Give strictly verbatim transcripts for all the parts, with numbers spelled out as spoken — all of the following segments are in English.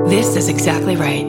This is exactly right.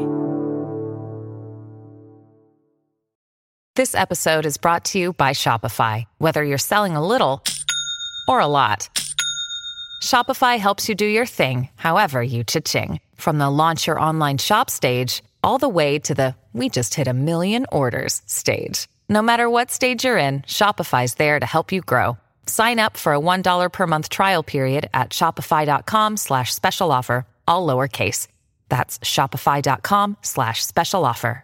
This episode is brought to you by Shopify. Whether you're selling a little or a lot, Shopify helps you do your thing, however you cha-ching. From the launch your online shop stage, all the way to the we just hit a million orders stage. No matter what stage you're in, Shopify's there to help you grow. Sign up for a one dollar per month trial period at shopify.com slash special offer, all lowercase. That's shopify.com slash special offer.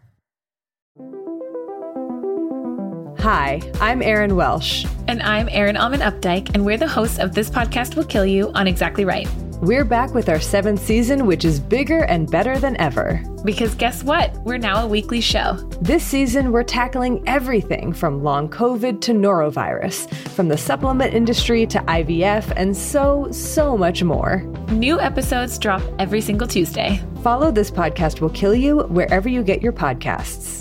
Hi, I'm Erin Welsh. And I'm Erin Alman Updike, and we're the hosts of This Podcast Will Kill You on Exactly Right. We're back with our seventh season, which is bigger and better than ever. Because guess what? We're now a weekly show. This season, we're tackling everything from long COVID to norovirus, from the supplement industry to I V F, and so, so much more. New episodes drop every single Tuesday. Follow This Podcast Will Kill You wherever you get your podcasts.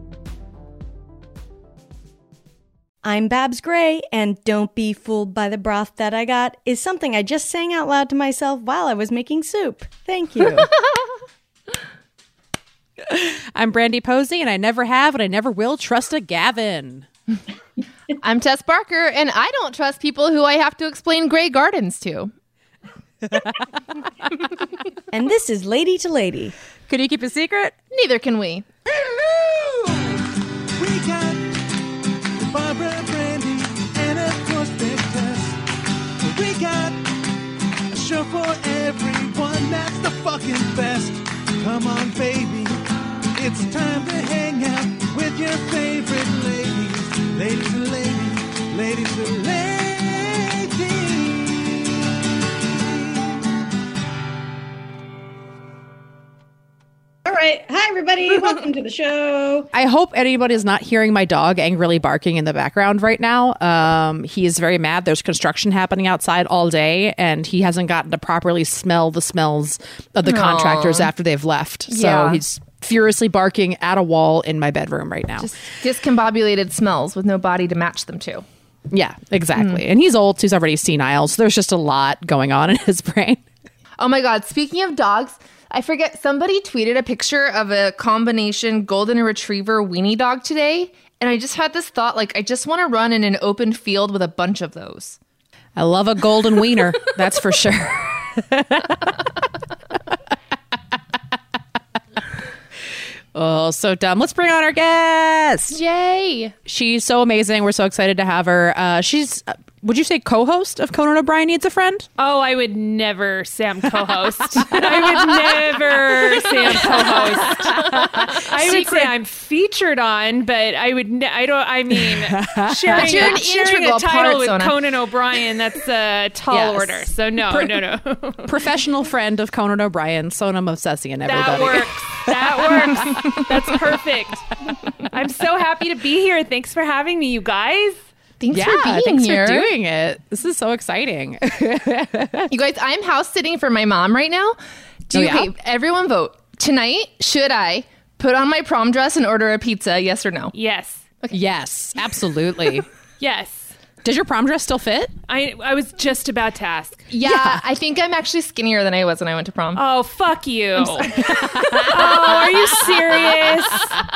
I'm Babs Gray, and don't be fooled by the broth that I got is something I just sang out loud to myself while I was making soup. Thank you. I'm Brandy Posey, and I never have and I never will trust a Gavin. I'm Tess Barker, and I don't trust people who I have to explain Grey Gardens to. And this is Lady to Lady. Could you keep a secret? Neither can we. Hello! We got Barbara, Brandy, and of course Big Tess. We got a show for everyone that's the fucking best. Come on, baby, it's time to hang out with your favorite ladies. Ladies and ladies, ladies and ladies. All right. Hi, everybody. Welcome to the show. I hope anybody is not hearing my dog angrily barking in the background right now. Um, he is very mad. There's construction happening outside all day, and he hasn't gotten to properly smell the smells of the Aww. contractors after they've left. So Yeah. he's furiously barking at a wall in my bedroom right now. Just discombobulated smells with no body to match them to. Yeah, exactly. Mm. And he's old, so he's already senile. So there's just a lot going on in his brain. Oh my God. Speaking of dogs, I forget, somebody tweeted a picture of a combination golden retriever weenie dog today. And I just had this thought, like, I just want to run in an open field with a bunch of those. I love a golden wiener. That's for sure. Oh, so dumb. Let's bring on our guest. Yay. She's so amazing. We're so excited to have her. Uh, she's, uh, would you say co-host of Conan O'Brien Needs a Friend? Oh, I would never say I'm co-host. I would never say I'm co-host. I would say I'm featured on, but I would, ne- I don't, I mean, sharing, But you're an sharing a integral title part, with Sona. Conan O'Brien, that's a tall Yes. order. So no, Pro- no, no. Professional friend of Conan O'Brien, Sona Movsesian, everybody. That works. That works. That's perfect. I'm so happy to be here. Thanks for having me, you guys. Thanks yeah, for being thanks here. for doing it. This is so exciting. You guys, I'm house sitting for my mom right now. Do you, Oh, yeah? okay, everyone vote. Tonight, should I put on my prom dress and order a pizza? Yes or no? Yes. Okay. Yes, absolutely. Yes. Does your prom dress still fit? I I was just about to ask. Yeah, yeah, I think I'm actually skinnier than I was when I went to prom. Oh, fuck you. Oh, are you serious?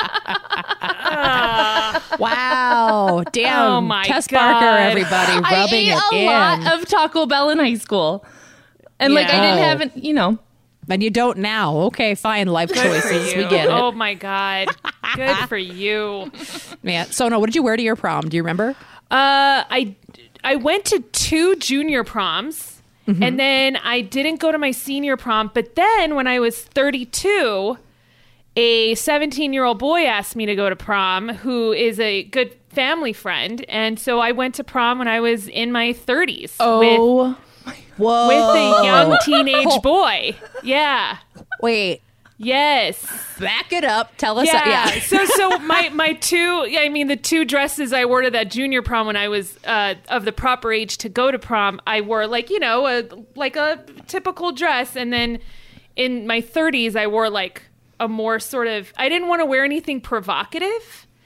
uh, Wow. Damn. Oh my Tess God. Barker, everybody, rubbing I ate it a in. lot of Taco Bell in high school. And like I didn't Yeah. have, an, you know. And you don't now. Okay, fine. Life Good for choices. you. We get it. Oh my God. Good for you. Man. Sona, what did you wear to your prom? Do you remember? Uh, I I went to two junior proms, mm-hmm. and then I didn't go to my senior prom. But then when I was thirty-two, a seventeen-year-old boy asked me to go to prom, who is a good family friend, and so I went to prom when I was in my thirties. Oh, with, Whoa. with a young teenage boy. Yeah. Wait. Yes. Back it up. Tell us. Yeah. yeah. so so my my two I mean the two dresses I wore to that junior prom when I was uh, of the proper age to go to prom, I wore like, you know, a like a typical dress, and then in my thirties I wore like a more sort of, I didn't want to wear anything provocative.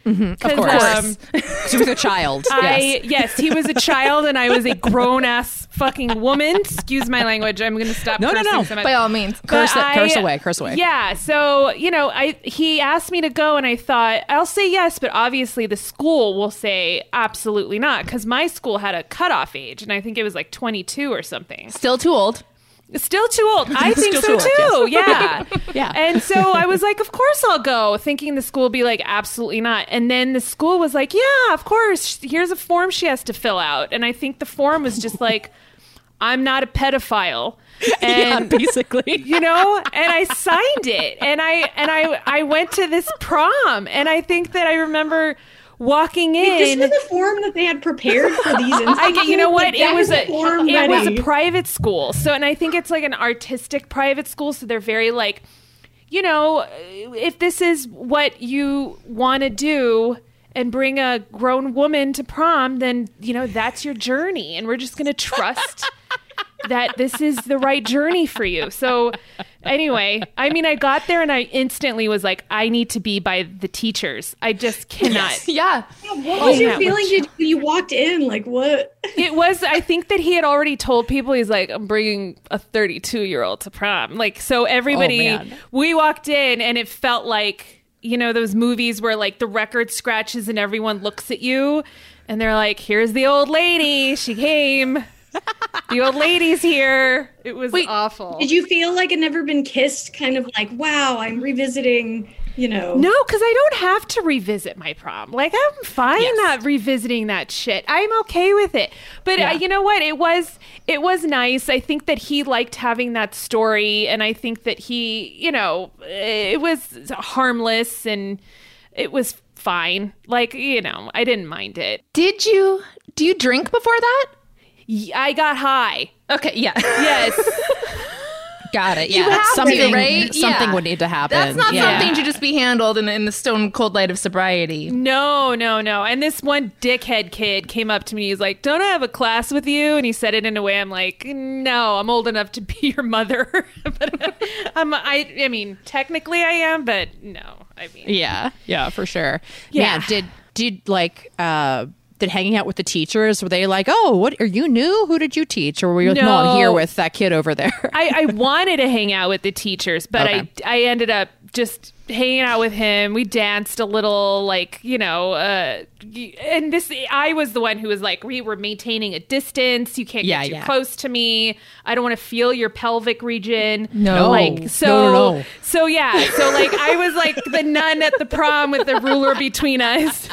Mm-hmm. Of course. Um, she was a child. I, yes. yes, he was a child and I was a grown-ass fucking woman. Excuse my language. I'm going to stop No, no, cursing no. so much. By all means. Curse, it, I, curse away, curse away. Yeah, so, you know, I he asked me to go and I thought, I'll say yes, but obviously the school will say absolutely not because my school had a cutoff age and I think it was like twenty-two or something. Still too old. Still too old. I think so too too. old, Yeah. Yeah. And so I was like, of course I'll go, thinking the school would be like, absolutely not. And then the school was like, yeah, of course. Here's a form she has to fill out. And I think the form was just like, I'm not a pedophile. And yeah, basically. you know, and I signed it. And I and I I went to this prom. And I think that I remember walking in. Wait, this was a form that they had prepared for these instances. I get, you know what? Like, it that was a form it was ready. a private school. So, and I think it's like an artistic private school. So they're very like, you know, if this is what you want to do and bring a grown woman to prom, then you know that's your journey, and we're just going to trust that this is the right journey for you. So anyway, I mean, I got there and I instantly was like, I need to be by the teachers. I just cannot. Yeah. What was your feeling did, when you walked in? Like, what? It was, I think that he had already told people, he's like, I'm bringing a thirty-two year old to prom. Like, so everybody, Oh, man. we walked in and it felt like, you know, those movies where like the record scratches and everyone looks at you and they're like, here's the old lady. She came. The old lady's here. It was Wait, awful. Did you feel like it never been kissed? Kind of like, wow, I'm revisiting, you know. No, because I don't have to revisit my prom. Like, I'm fine Yes. not revisiting that shit. I'm okay with it. But Yeah. uh, you know what? It was it was nice. I think that he liked having that story, and I think that he, you know, it was harmless and it was fine. Like, you know, I didn't mind it. Did you, do you drink before that? Y- I got high. Okay, yeah. Yes. Got it. You Yeah. have to, something, right? Something Yeah. would need to happen. That's not yeah. something to just be handled in, in the stone cold light of sobriety. No, no, no. And this one dickhead kid came up to me. He's like, don't I have a class with you? And he said it in a way I'm like, no, I'm old enough to be your mother. But I'm, I, I mean, technically I am, but no. I mean, Yeah. Yeah, for sure. Yeah. Man, did, did like, uh, did hanging out with the teachers, were they like, oh, what are you new? Who did you teach? Or were you like, no, No. I'm here with that kid over there? I, I wanted to hang out with the teachers, but Okay. I I ended up just hanging out with him. We danced a little, like, you know, uh, and this, I was the one who was like, we were maintaining a distance. You can't Yeah, get too yeah. close to me. I don't want to feel your pelvic region. No. Like, so, No, no, no. so yeah. So like, I was like the nun at the prom with the ruler between us.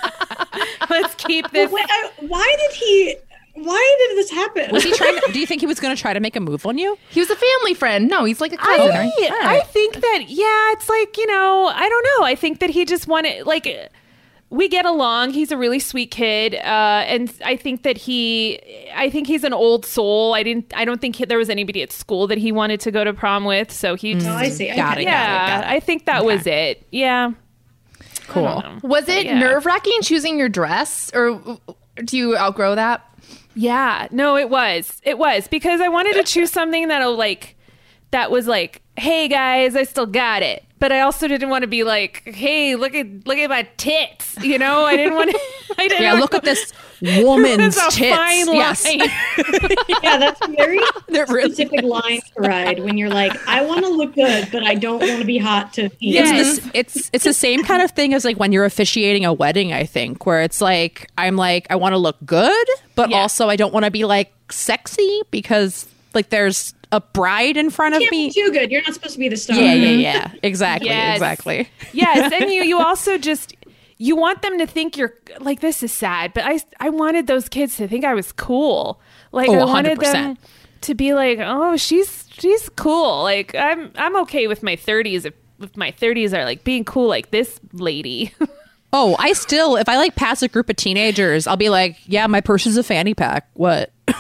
Let's keep this. Wait, I, why did he? Why did this happen? Was he trying to, do you think he was going to try to make a move on you? He was a family friend. No, he's like a cousin, I, right? All I right. think that, yeah, it's like, you know, I don't know. I think that he just wanted, like, we get along. He's a really sweet kid. Uh, and I think that he, I think he's an old soul. I didn't, I don't think he, there was anybody at school that he wanted to go to prom with. So he just, Oh, I see. Got Okay. it. yeah, got it. I think that was it. Yeah. Cool. Was it Yeah. nerve wracking choosing your dress, or do you outgrow that? Yeah, no, it was. It was because I wanted to choose something that'll like, that was like, hey guys, I still got it. But I also didn't want to be like, hey, look at look at my tits. You know, I didn't want to. I didn't Yeah, want look at this woman's It's a tits. fine line. Yes. Yeah, that's a very They're really- specific line to ride when you're like, I want to look good, but I don't want to be hot to eat. Yes. It's, this, it's it's the same kind of thing as like when you're officiating a wedding, I think, where it's like I'm like I want to look good, but Yeah. also I don't want to be like sexy because like there's a bride in front of Can't me. be too good. You're not supposed to be the star. Yeah, yeah, yeah. Exactly, Yes. exactly. Yes, and you you also just you want them to think you're like, this is sad, but I I wanted those kids to think I was cool. Like Oh, I one wanted hundred percent. them to be like, oh, she's she's cool. Like I'm I'm okay with my thirties if, if my thirties are like being cool like this lady. Oh, I still if I like pass a group of teenagers, I'll be like, yeah, my purse is a fanny pack. What?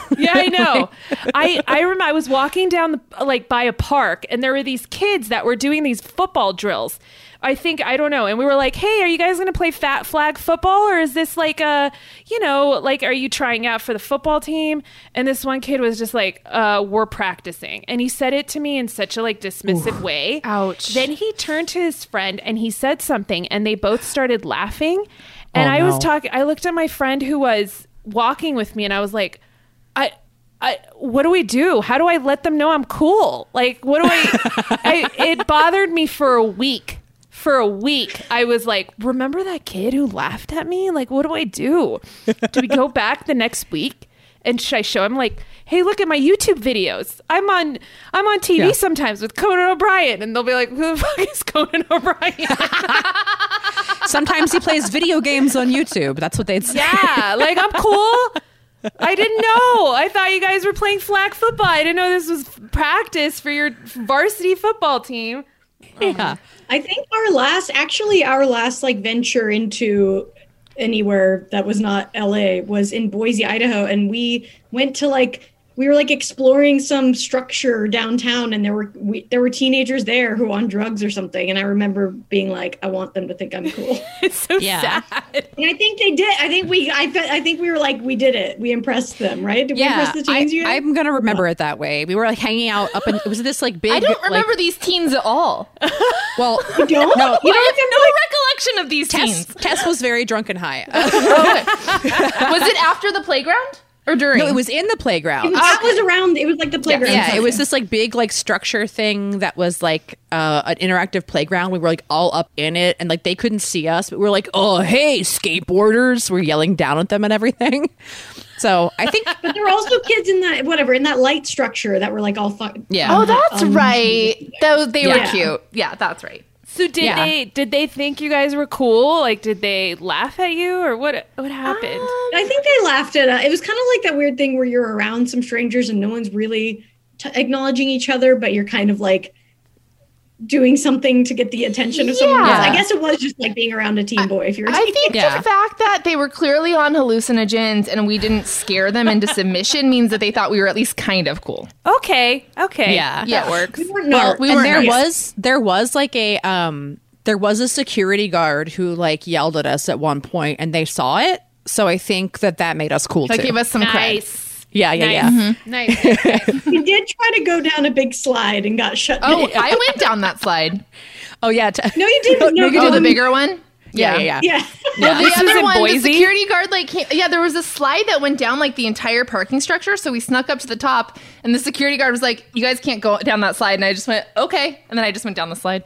Yeah, I know. I I remember I was walking down the like by a park, and there were these kids that were doing these football drills. I think, I don't know. And we were like, hey, are you guys going to play fat flag football? Or is this like a, you know, like, are you trying out for the football team? And this one kid was just like, uh, we're practicing. And he said it to me in such a like dismissive Ooh. way. Ouch. Then he turned to his friend and he said something and they both started laughing. And oh, I no. was talking, I looked at my friend who was walking with me and I was like, I, I, what do we do? How do I let them know I'm cool? Like, what do I, I it bothered me for a week. For a week, I was like, remember that kid who laughed at me? Like, what do I do? Do we go back the next week? And should I show him like, hey, look at my YouTube videos. I'm on I'm on T V yeah. sometimes with Conan O'Brien. And they'll be like, who the fuck is Conan O'Brien? Sometimes he plays video games on YouTube. That's what they'd say. Yeah, like, I'm cool. I didn't know. I thought you guys were playing flag football. I didn't know this was practice for your varsity football team. Yeah. I think our last, actually our last like venture into anywhere that was not L A was in Boise, Idaho. And we went to like, we were like exploring some structure downtown and there were, we, there were teenagers there who were on drugs or something. And I remember being like, I want them to think I'm cool. It's so yeah. sad. And I think they did. I think we, I, I think we were like, we did it. We impressed them, right? Did yeah, we impress the teens? I, you I'm going to remember it that way. We were like hanging out up in, it was this like big. I don't remember like, these teens at all. Well, you don't? No, you I don't have no recollection of these Tess, teens. Tess was very drunk and high. Was it after the playground or during? No, it was in the playground. That was around. It was like the playground. Yeah, it was this like big like structure thing that was like uh, an interactive playground. We were like all up in it, and like they couldn't see us, but we were like, "Oh, hey, skateboarders!" We're yelling down at them and everything. So I think, but there were also kids in that whatever in that light structure that were like all fun. Yeah. Oh, that's um, right. Those they yeah. were cute. Yeah, that's right. So did Yeah. they did they think you guys were cool? Like, did they laugh at you, or what? What happened? Um, I think they laughed at it. It was kind of like that weird thing where you're around some strangers and no one's really t- acknowledging each other, but you're kind of like doing something to get the attention of someone else. I guess it was just like being around a teen boy. If you're, a I teen think Yeah. the fact that they were clearly on hallucinogens and we didn't scare them into submission means that they thought we were at least kind of cool. Okay, okay, Yeah. that Yeah. works. we weren't well, narcs. we and weren't there nerds. was there was like a um there was a security guard who like yelled at us at one point, and they saw it. So I think that that made us cool That too. gave us some cred. Nice. yeah, yeah, Nice. yeah. Nice. nice, nice. We did try to go down a big slide and got shut Oh, down. I went down that slide. Oh yeah. T- No, you didn't. No, you Oh, the um, bigger one? yeah, yeah, yeah. Yeah. Well, the This was other in one, the Boise? security guard, like, came, yeah, there was a slide that went down like the entire parking structure. So we snuck up to the top, and the security guard was like, "You guys can't go down that slide." And I just went, "Okay," and then I just went down the slide.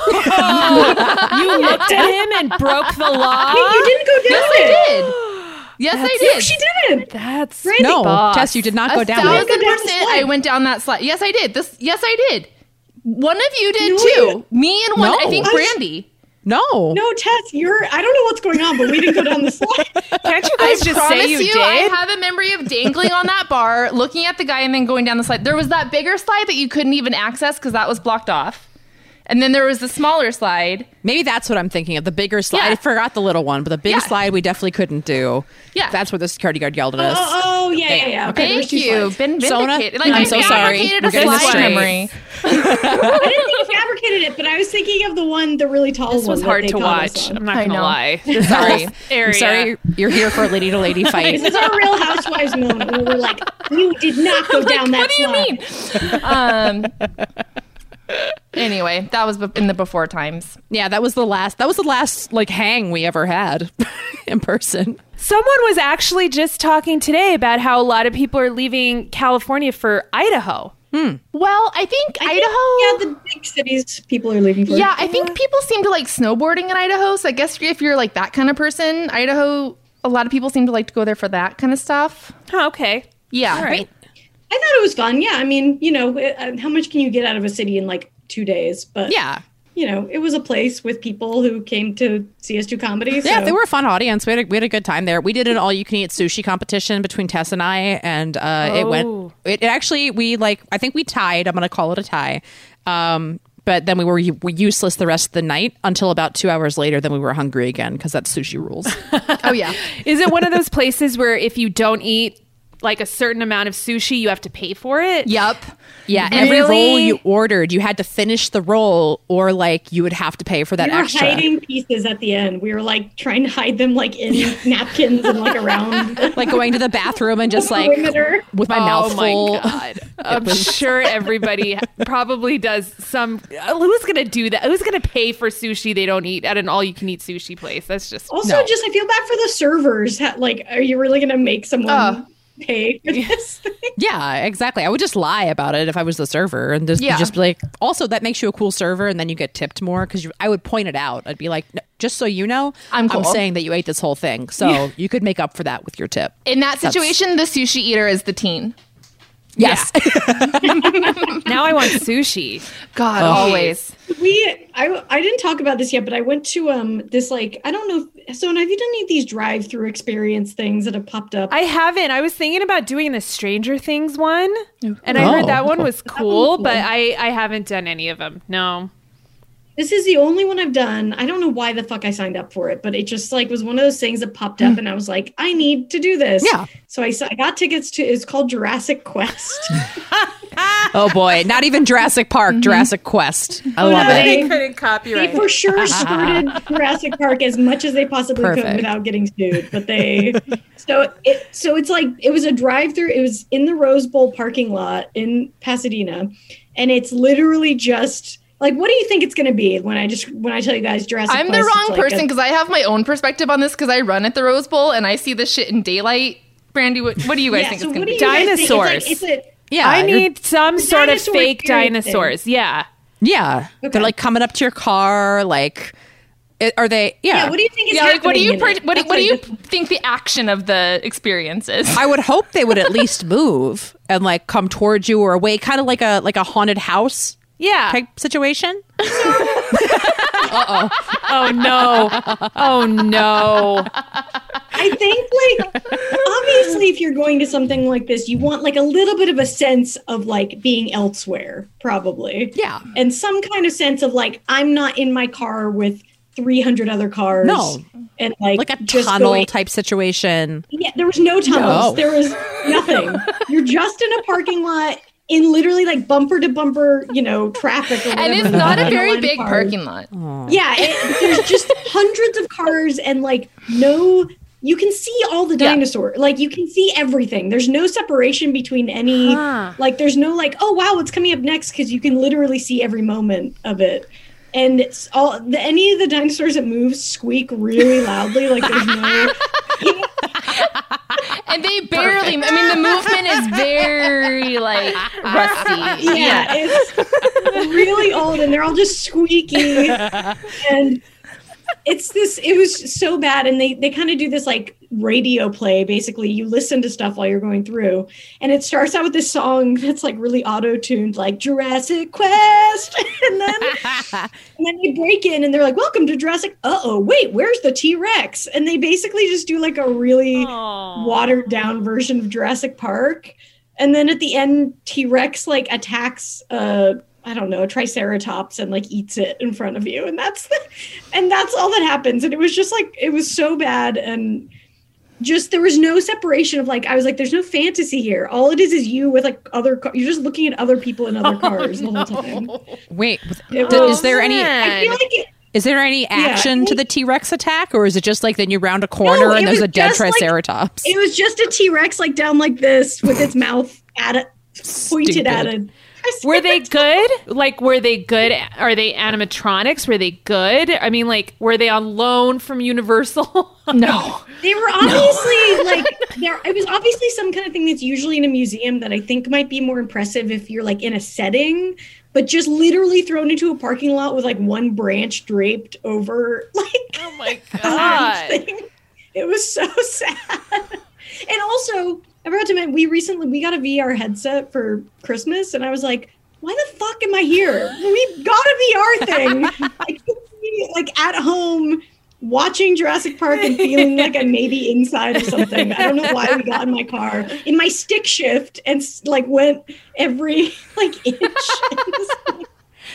Oh, you looked at him and broke the law. Wait, you didn't go down Yes, it. I did. Yes, I No, did. she didn't. That's Randy, No, boss. Tess, you did not A go down thousand it. Go down the percent, slide. I went down that slide. Yes, I did. This. Yes, I did. One of you did No, too. you- Me and one. I No. think I- Brandy. No. No, Tess, you're. I don't know what's going on, but we didn't go down the slide. Can't you I guys just promise say you, you, did? I have a memory of dangling on that bar, looking at the guy, and then going down the slide. There was that bigger slide that you couldn't even access because that was blocked off. And then there was the smaller slide. Maybe that's what I'm thinking of. The bigger slide. Yeah. I forgot the little one, but the big Yeah. slide we definitely couldn't do. Yeah. That's where the security guard yelled at us. Oh, oh, yeah, yeah, yeah. Okay, there's Thank two you. slides. Been Sona, vindicated. Like, I'm I so sorry. fabricated We're a getting this slide straight. memory. I didn't think you fabricated it, but I was thinking of the one, the really tall This one. was that hard they to caught us watch. on. I'm not I gonna know. lie. Sorry. Area. I'm sorry you're here for a lady to lady fight. This is our Real Housewives moment where we're like, you did not go down that What do you slide. mean? um, anyway, that was in the before times. Yeah, that was the last that was the last like hang we ever had in person. Someone was actually just talking today about how a lot of people are leaving California for Idaho. Well, I think I think, Idaho. yeah, the big cities people are leaving for. Yeah, I think people seem to like snowboarding in Idaho. So I guess if you're like that kind of person, Idaho, a lot of people seem to like to go there for that kind of stuff. Oh, okay. Yeah. All right. I thought it was fun. Yeah, I mean, you know, uh, how much can you get out of a city in like two days? But Yeah. you know, it was a place with people who came to see us do comedy. Yeah, so. they were a fun audience. We had a, we had a good time there. We did an all you can eat sushi competition between Tess and I, and uh, it Oh. went. It, it actually we like. I think we tied. I'm going to call it a tie. Um, but then we were, u- were useless the rest of the night until about two hours later. Then we were hungry again because that's sushi rules. Oh yeah. Is it one of those places where if you don't eat like a certain amount of sushi, you have to pay for it. Yep. Yeah, And every really- roll you ordered, you had to finish the roll, or like you would have to pay for that We were extra. hiding pieces at the end. We were like trying to hide them like in napkins and like around. Like going to the bathroom and just like perimeter. with my Oh mouth my full. God. I'm sure everybody probably does some. Who's going to do that? Who's going to pay for sushi they don't eat at an all you can eat sushi place? That's just. Also, No. just I feel bad for the servers. Ha- Like, are you really gonna make someone Oh. pay for this thing? Yeah, exactly. I would just lie about it if I was the server, and just, Yeah. just be like. Also, that makes you a cool server, and then you get tipped more because I would point it out. I'd be like, "No, just so you know, I'm cool." saying that you ate this whole thing, so you could make up for that with your tip." In that situation, the sushi eater is the teen. Yes. Now I want sushi. God, always. We, I, I didn't talk about this yet, but I went to um this like I don't know. So, have you done any of these drive-through experience things that have popped up? I haven't. I was thinking about doing the Stranger Things one, and I Oh. heard that one was cool, cool. but I, I haven't done any of them. No. This is the only one I've done. I don't know why the fuck I signed up for it, but it just like was one of those things that popped up, and I was like, I need to do this. Yeah. So I, s- I got tickets to. It's called Jurassic Quest. Oh boy, not even Jurassic Park, Jurassic Quest. I Oh, love no, it. they- couldn't They copyright. for sure skirted Jurassic Park as much as they possibly could Perfect. without getting sued. But they, so it, so it's like it was a drive-through. It was in the Rose Bowl parking lot in Pasadena, and it's literally just like, what do you think it's going to be when I just when I tell you guys Jurassic? I'm the Quest, wrong it's like person a- because I have my own perspective on this because I run at the Rose Bowl and I see this shit in daylight. Brandy, what, what do you guys Yeah, think so it's what going do to you be? guys think? It's like- Dinosaurs. It's a, Yeah, I you're- need some The sort of dinosaur fake experience thing. dinosaurs. Yeah. Yeah, Okay. they're like coming up to your car. Like, it, are they? Yeah. yeah. What do you think is Yeah, like what do you happening in per- it? what, do- That's what do you I- think the action of the experience is? I would hope they would at least move and like come towards you or away, kind of like a like a haunted house Yeah. type situation. Oh no. Oh no. I think like obviously if you're going to something like this, you want like a little bit of a sense of like being elsewhere, probably. Yeah. And some kind of sense of like I'm not in my car with three hundred other cars. No. And like Like a just tunnel going- type situation. Yeah, there was no tunnels. No. There was nothing. You're just in a parking lot in literally like bumper to bumper, you know, traffic or and whatever. it's not a Line very of big cars. parking lot. Yeah, it, there's just hundreds of cars and like no, you can see all the Yeah. dinosaur. Like you can see everything. There's no separation between any. Huh. Like there's no like, oh wow, what's coming up next? Because you can literally see every moment of it. And it's all the, any of the dinosaurs that move squeak really loudly. Like there's no. And they barely, I mean, the movement is very like rusty. Yeah, it's really old, and they're all just squeaky, and it's this. It was so bad, and they they kind of do this like radio play. Basically, you listen to stuff while you're going through, and it starts out with this song that's like really auto tuned, like Jurassic Quest, and then and then they break in, and they're like, "Welcome to Jurassic." Uh oh, wait, where's the T Rex? And they basically just do like a really Aw. watered down version of Jurassic Park. And then at the end, T Rex like attacks uh I don't know, a triceratops and like eats it in front of you. And that's the, and that's all that happens. And it was just like it was so bad, and just there was no separation of like I was like, there's no fantasy here. All it is is you with like other car- you're just looking at other people in other cars the whole time. Wait, It d- was- is there any I feel like it, is there any action to the T Rex attack, or is it just like then you round a corner No, it and there's was a dead just, like- triceratops? it was just a T Rex like down like this with its mouth at it pointed at Stupid. it. Were they good? Like, were they good? Are they animatronics? Were they good? I mean, like, were they on loan from Universal? No. They were obviously like there. It was obviously some kind of thing that's usually in a museum that I think might be more impressive if you're like in a setting, but just literally thrown into a parking lot with like one branch draped over like Oh my a god! thing. It was so sad. And also, I forgot to mention we recently we got a V R headset for Christmas, and I was like, why the fuck am I here? We got a V R thing. I could be like at home watching Jurassic Park and feeling like I'm maybe inside of something. I don't know why we got in my car in my stick shift and like went every like inch.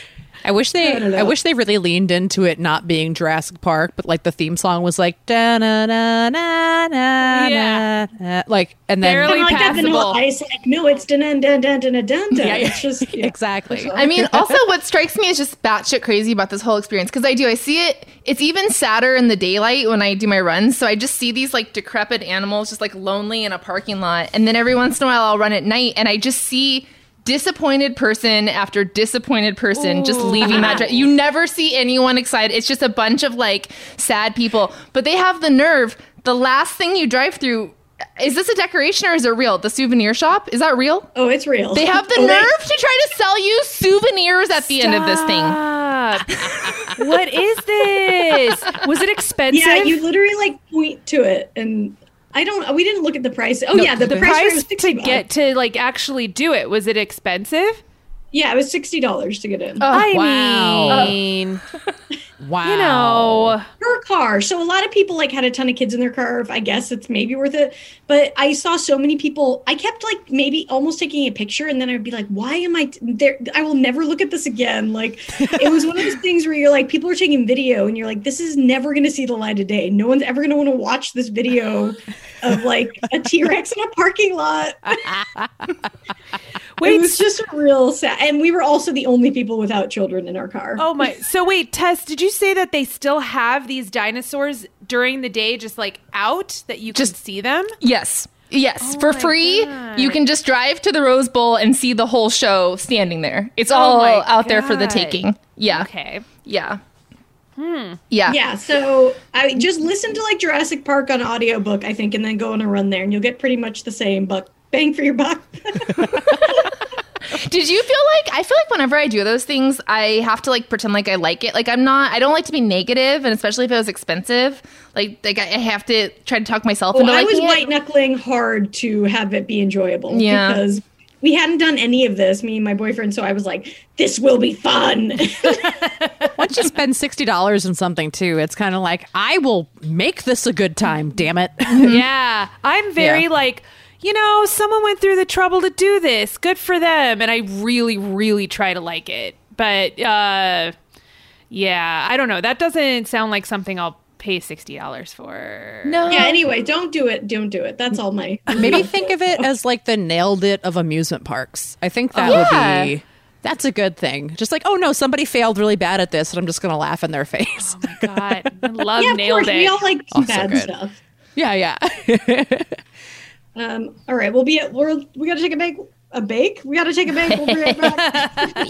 I wish they. don't I, know. wish they really leaned into it not being Jurassic Park, but like the theme song was like da na na na na Yeah. na, like, and then Barely Kind of like that Vanilla passable. Ice. Like, no, it's dun dun dun dun dun dun. Yeah, yeah. It's just yeah. exactly. I mean, also what strikes me is just batshit crazy about this whole experience because I do. I see it. It's even sadder in the daylight when I do my runs. So I just see these like decrepit animals just like lonely in a parking lot, and then every once in a while I'll run at night and I just see disappointed person after disappointed person just leaving that dri- you never see anyone excited. It's just a bunch of like sad people, but they have the nerve. The last thing you drive through, is this a decoration or is it real? The souvenir shop, is that real? Oh, it's real. They have the Oh, they- nerve to try to sell you souvenirs at the end of this thing. Stop. What is this? Was it expensive? Yeah, you literally like point to it, and I don't. We didn't look at the price. Oh yeah, the, the price, for it price was to sixty bucks. get to like actually do it, was it expensive? Yeah, it was sixty dollars to get in I wow. mean, Wow. you know, per car. So a lot of people like had a ton of kids in their car. I guess it's maybe worth it. But I saw so many people. I kept like maybe almost taking a picture, and then I'd be like, "Why am I t- there? I will never look at this again." Like it was one of those things where you're like, people are taking video, and you're like, "This is never going to see the light of day. No one's ever going to want to watch this video of like a T-Rex in a parking lot." Wait, It was just real sad. And we were also the only people without children in our car. oh my. So wait, Tess, did you say that they still have these dinosaurs during the day, just like out that you Just- can see them? Yes. Yes, Oh for my free, God. you can just drive to the Rose Bowl and see the whole show standing there. It's Oh all my out there for the God. taking. Yeah. Okay. Yeah. Hmm. Yeah. Yeah, so I just listen to like Jurassic Park on audiobook, I think, and then go on a run there, and you'll get pretty much the same buck bang for your buck. Did you feel like, I feel like whenever I do those things, I have to like pretend like I like it. Like I'm not, I don't like to be negative, and especially if it was expensive. Like, like I have to try to talk myself Well, into I liking was it. white knuckling hard to have it be enjoyable Yeah. because we hadn't done any of this, me and my boyfriend. So I was like, "This will be fun." Once you spend sixty dollars on something too, it's kind of like, I will make this a good time. Damn it. Yeah. I'm very Yeah. like, you know, someone went through the trouble to do this. Good for them. And I really, really try to like it. But uh yeah, I don't know. That doesn't sound like something I'll pay sixty dollars for. No. Yeah. Anyway, don't do it. Don't do it. That's all my. Maybe think of it as like the nailed it of amusement parks. I think that Yeah. would be, that's a good thing. Just like, oh no, somebody failed really bad at this and I'm just going to laugh in their face. Oh my God. I love Yeah, of nailed course. it. We all like some Also bad good. stuff. Yeah, yeah. Um. All right. We'll be at. We're. We got to take a bake. A bake. We got to take a bake. We'll be right back.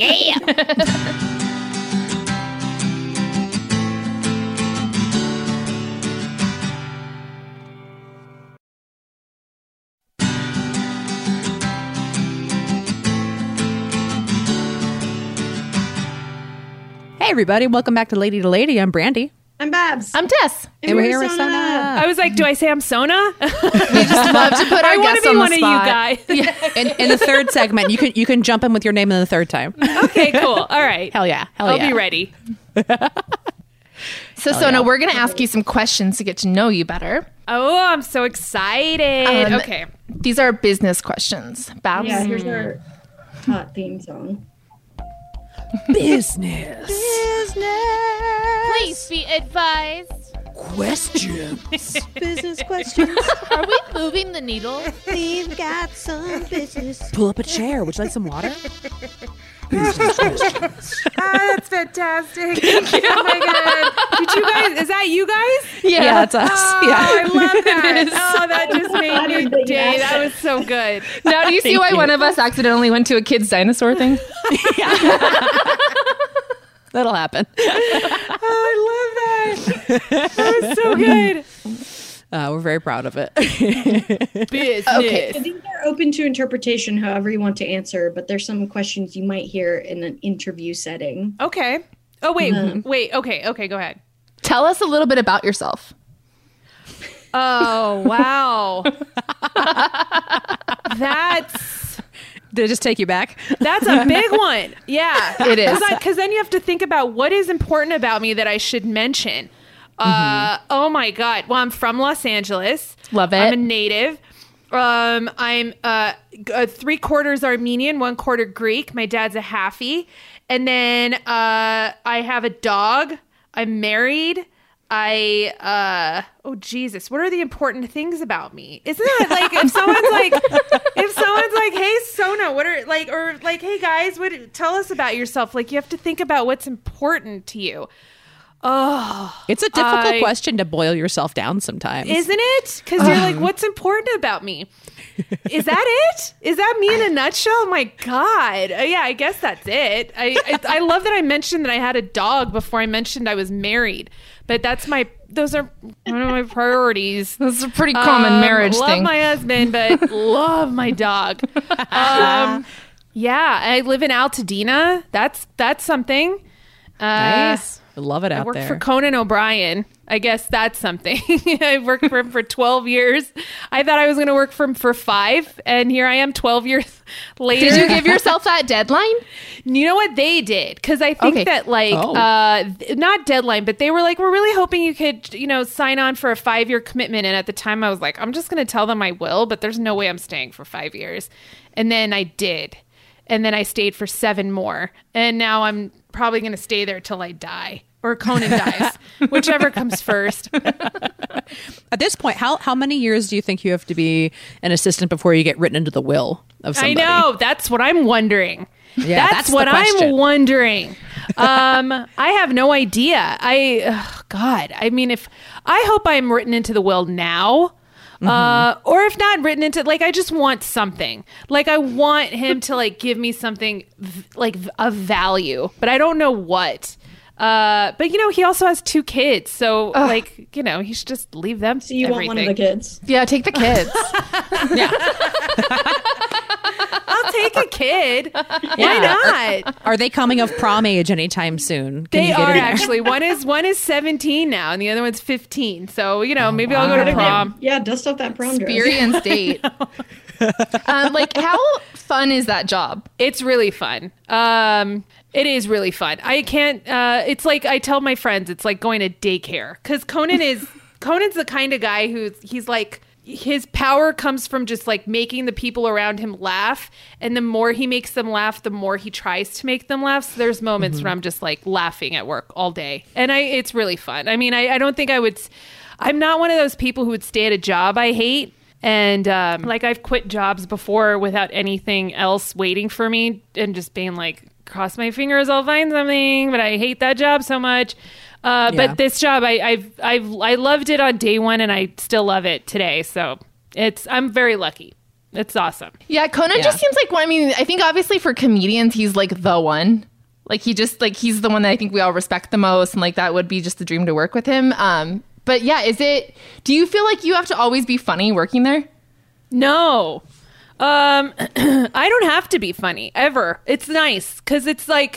Hey everybody, welcome back to Lady to Lady. I'm Brandy. I'm Babs. I'm Tess. And we're here with Sona. I was like, do I say I'm Sona? We just love to put our I want to guests be on the one of you spot. guys. In, in the third segment, you can you can jump in with your name in the third time. Okay, cool. All right. Hell yeah. Hell I'll yeah. be ready. So, Sona, we're going to ask you some questions to get to know you better. Oh, I'm so excited. Um, okay. These are business questions. Babs? Yeah. Here's our hot theme song. Business. Please be advised. Questions. Business questions. Are we moving the needle? We've got some business. Pull up a chair. Would you like some water? Ah, that's fantastic. Oh my God. Did you guys, is that you guys? Yeah. Yeah, that's us. Oh, yeah. I love that. It is. Oh, that just made flattered me that you day. asked That was so good. Now, do you see Thank why you. one of us accidentally went to a kid's dinosaur thing? That'll happen. Oh, I love that. That was so good. Uh, we're very proud of it. Business. Okay. So these are open to interpretation, however you want to answer. But there's some questions you might hear in an interview setting. Okay. Oh, wait. Wait. Okay. Okay. Go ahead. Tell us a little bit about yourself. Oh, wow. That's Did it just take you back? that's a big one. Yeah. It is. Because then you have to think about what is important about me that I should mention. Uh, oh my God. Well, I'm from Los Angeles. Love it. I'm a native. Um, I'm uh, g- uh, three quarters Armenian, one quarter Greek. My dad's a halfie, And then uh, I have a dog. I'm married. I, uh, oh Jesus, what are the important things about me? Isn't that like, if someone's like, if someone's like, hey, Sona, what are like, or like, hey guys, what, tell us about yourself. Like you have to think about what's important to you. Oh, it's a difficult I, question to boil yourself down sometimes. Isn't it? Because you're like, what's important about me? Is that it? Is that me in a nutshell? Oh my God. Uh, yeah, I guess that's it. I, I I love that I mentioned that I had a dog before I mentioned I was married. But that's my, those are one of my priorities. That's a pretty common um, marriage love thing. Love my husband, but love my dog. Um, yeah, I live in Altadena. That's that's something. Uh, Nice. I love it out I worked there. for Conan O'Brien. I guess that's something. I worked for him for twelve years. I thought I was going to work for him for five, and here I am twelve years later. Did you give yourself that deadline? You know what they did? Because I think Okay. that like, Oh. uh, th- not deadline, but they were like, we're really hoping you could, you know, sign on for a five year commitment. And at the time I was like, I'm just going to tell them I will, but there's no way I'm staying for five years. And then I did. And then I stayed for seven more. And now I'm probably going to stay there till I die. Or Conan dies, whichever comes first. At this point, how how many years do you think you have to be an assistant before you get written into the will of somebody? I know. That's what I'm wondering. Yeah, that's, that's the what I'm question. wondering. Um, I have no idea. I, ugh, God, I mean, if I hope I'm written into the will now. Uh, or if not written into, like, I just want something. Like, I want him to, like, give me something, v- like, v- of value. But I don't know what. Uh, but, you know, he also has two kids. So, like, you know, he should just leave them So you everything. want one of the kids? Yeah, take the kids. I'll take a kid. Why not? Are they coming of prom age anytime soon? Can They you get are in there? actually. One is one is seventeen now, and the other one's fifteen. So you know, maybe I'll go to Better get- prom. Yeah, dust off that prom dress. Experience date. um, like, how fun is that job? It's really fun. Um, it is really fun. I can't. Uh, it's like I tell my friends, it's like going to daycare because Conan is Conan's the kind of guy who's he's like. His power comes from just like making the people around him laugh. And the more he makes them laugh, the more he tries to make them laugh. So there's moments where I'm just like laughing at work all day. And I, it's really fun. I mean, I, I don't think I would, I'm not one of those people who would stay at a job I hate. And um, like I've quit jobs before without anything else waiting for me and just being like, cross my fingers, I'll find something. But I hate that job so much. Uh, Yeah. But this job, I, I've, I've, I loved it on day one, and I still love it today. So it's, I'm very lucky. It's awesome. Yeah, Conan Yeah. just seems like one. I mean, I think obviously for comedians, he's like the one. Like he just like he's the one that I think we all respect the most, and like that would be just the dream to work with him. Um, but yeah, is it? Do you feel like you have to always be funny working there? No, um, I don't have to be funny ever. It's nice because it's like,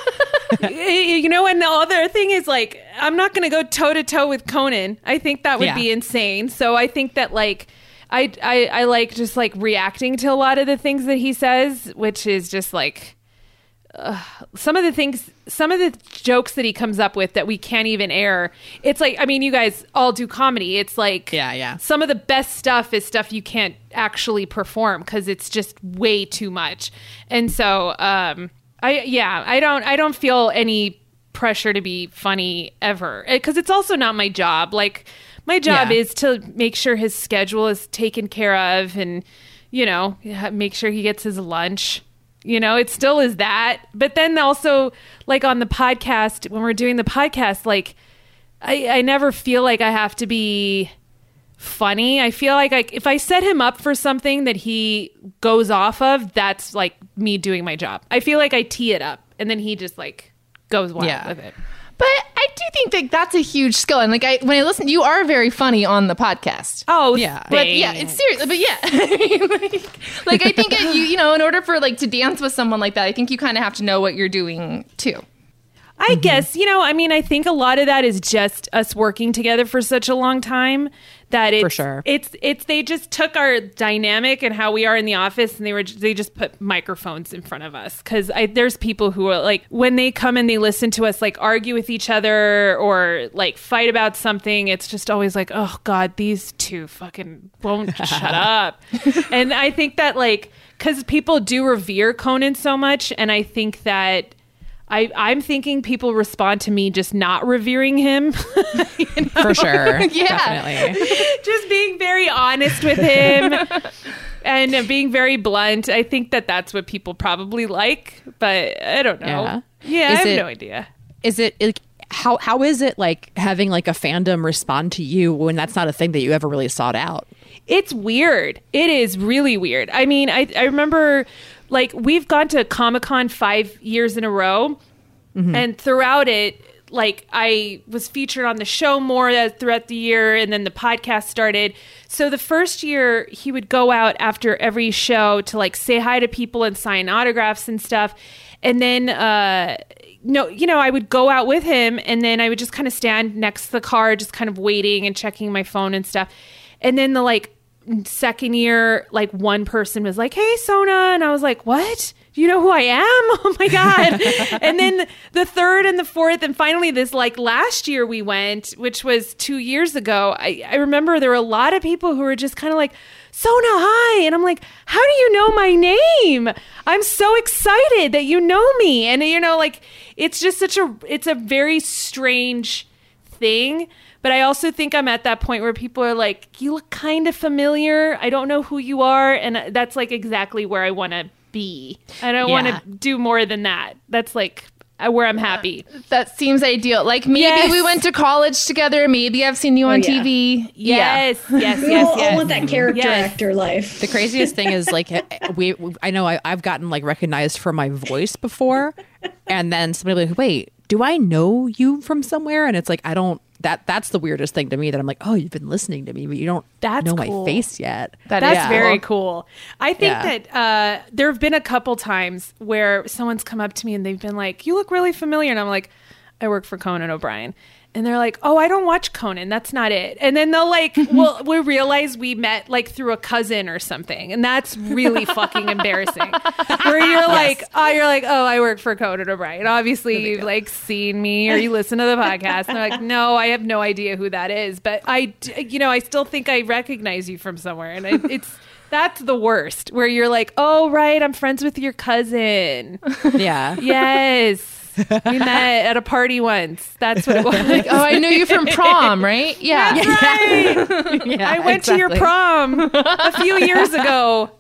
you know, and the other thing is like, I'm not going to go toe to toe with Conan. I think that would Yeah. be insane. So I think that like, I, I, I like just like reacting to a lot of the things that he says, which is just like, uh, some of the things, some of the jokes that he comes up with that we can't even air. It's like, I mean, you guys all do comedy. It's like, Yeah, yeah. some of the best stuff is stuff you can't actually perform because it's just way too much. And so, um, I, yeah, I don't, I don't feel any pressure to be funny ever because it's also not my job. Like my job Yeah. is to make sure his schedule is taken care of and, you know, make sure he gets his lunch. You know, it still is that. But then also, like on the podcast, when we're doing the podcast, like I, I never feel like I have to be funny. I feel like I, if I set him up for something that he goes off of, that's like me doing my job. I feel like I tee it up and then he just like goes wild Yeah. with it. But I do think that that's a huge skill. And like I, when I listen, you are very funny on the podcast. Oh, Yeah. But yeah, it's serious. But yeah, like, like I think it, you you know, in order for like to dance with someone like that, I think you kind of have to know what you're doing too. I guess, you know, I mean, I think a lot of that is just us working together for such a long time that it's, For sure. it's, it's, they just took our dynamic and how we are in the office and they were, they just put microphones in front of us. Cause I, there's people who are like, when they come and they listen to us, like argue with each other or like fight about something, it's just always like, oh God, these two fucking won't shut up. And I think that like, cause people do revere Conan so much. And I think that, I, I'm thinking people respond to me just not revering him. You know? For sure. Yeah. Definitely. Just being very honest with him and being very blunt. I think that that's what people probably like, but I don't know. Yeah. Yeah, Is I have it- no idea. Is it like how how is it like having like a fandom respond to you when that's not a thing that you ever really sought out? It's weird. It is really weird. I mean, I, I remember like we've gone to Comic-Con five years in a row, Mm-hmm. and throughout it, like I was featured on the show more as, throughout the year, and then the podcast started. So the first year he would go out after every show to like say hi to people and sign autographs and stuff. And then, uh, no, you know, I would go out with him, and then I would just kind of stand next to the car, just kind of waiting and checking my phone and stuff. And then the like second year, like one person was like, "Hey, Sona," and I was like, "What? Do you know who I am?" Oh my God. And then the third and the fourth, and finally this like last year we went, which was two years ago. I, I remember there were a lot of people who were just kind of like, "Sona, hi." And I'm like, "How do you know my name? I'm so excited that you know me." And you know, like, it's just such a, it's a very strange thing. But I also think I'm at that point where people are like, "You look kind of familiar. I don't know who you are." And that's like exactly where I want to be. I don't Yeah. want to do more than that. That's like uh, where I'm happy. That seems ideal. Like maybe Yes. we went to college together. Maybe I've seen you on yeah. T V. Yes, yes, We yes, all, all yes. want that character Yes. actor life. The craziest thing is like we, we I know I, I've gotten like recognized for my voice before, and then somebody will be like, "Wait, do I know you from somewhere?" And it's like I don't. That that's the weirdest thing to me. That I'm like, "Oh, you've been listening to me, but you don't That's know cool. my face yet." That That's is very cool. cool. I think Yeah. that uh, there have been a couple times where someone's come up to me and they've been like, "You look really familiar," and I'm like, "I work for Conan O'Brien." And they're like, "Oh, I don't watch Conan. That's not it." And then they'll like, well, we realize we met like through a cousin or something, and that's really fucking embarrassing. Where you're like, oh, you're like, "Oh, I work for Conan O'Brien. Obviously, you've like seen me or you listen to the podcast." And they're like, "No, I have no idea who that is, but I, d- you know, I still think I recognize you from somewhere." And I, it's that's the worst. Where you're like, "Oh, right, I'm friends with your cousin." Yeah. Yes. We met at a party once. That's what it was. Like, oh, I knew you from prom, right? Yeah. That's right. Yeah, I went to your exactly. prom a few years ago.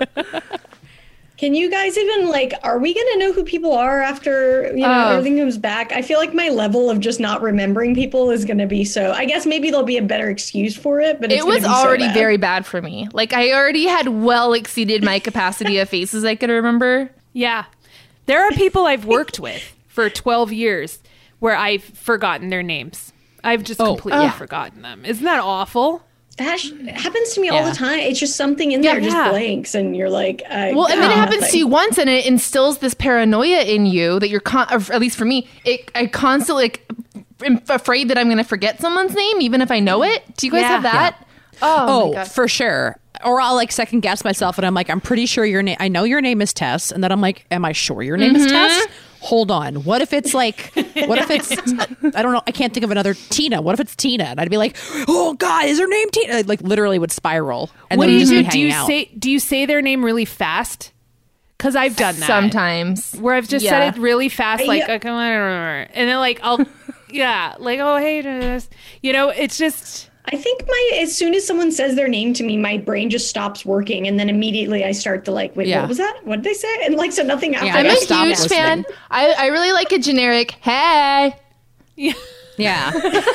Can you guys even like, are we going to know who people are after, you know, Oh. everything comes back? I feel like my level of just not remembering people is going to be so, I guess maybe there'll be a better excuse for it, but it's It gonna was be so already bad. very bad for me. Like I already had well exceeded my capacity of faces I could remember. Yeah. There are people I've worked with for twelve years where I've forgotten their names. I've just completely Ugh. forgotten them. Isn't that awful? That sh- happens to me all Yeah. the time. It's just something in Yeah, there just yeah. blanks, and you're like, I Well, and then it got happens nothing. to you once, and it instills this paranoia in you that you're, con- or at least for me, it I constantly like, am afraid that I'm going to forget someone's name, even if I know it. Do you guys Yeah. have that? Oh, Oh, my God. for sure. Or I'll like second guess myself, and I'm like, I'm pretty sure your name. I know your name is Tess, and then I'm like, am I sure your name is Tess? Hold on. What if it's like? What if it's? I don't know. I can't think of another Tina. What if it's Tina? And I'd be like, oh God, is her name Tina? I, like literally would spiral. And What then do you we'd just do? be Do you hanging out. say do you say their name really fast? Because I've done that Sometimes. where I've just Yeah. said it really fast, like Yeah. I come on, and then like I'll, yeah, like oh hey, this. You know, it's just. I think my as soon as someone says their name to me, my brain just stops working, and then immediately I start to like, wait, Yeah. what was that? What did they say? And like, so nothing after. Yeah, I'm I a that. stopped huge fan. listening. I, I really like a generic, hey. Yeah. Yeah.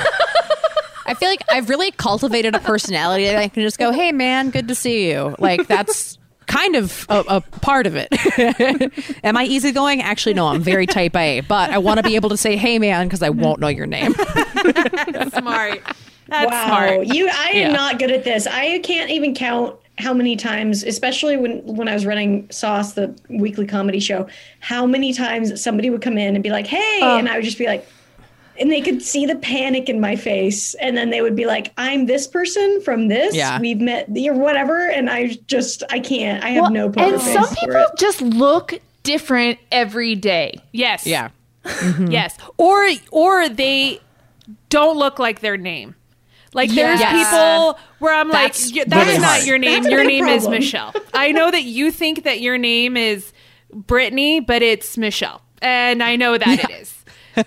I feel like I've really cultivated a personality that I can just go, hey man, good to see you. Like that's kind of a, a part of it. Am I easygoing? Actually, no, I'm very type A, but I want to be able to say, hey man, because I won't know your name. Smart. That's Wow, smart. you! I am Yeah. not good at this. I can't even count how many times, especially when when I was running Sauce, the weekly comedy show, how many times somebody would come in and be like, "Hey," and I would just be like, and they could see the panic in my face, and then they would be like, "I'm this person from this. Yeah. We've met or whatever," and I just I can't. I have no poker And face some for people it. just look different every day. Yes. Yeah. Yes. Or or they don't look like their name. Like there's Yes. people where I'm That's like, "Yeah, that's really not hard. your name. That's a Your big name is problem. Michelle. I know that you think that your name is Brittany, but it's Michelle. and I know that it is.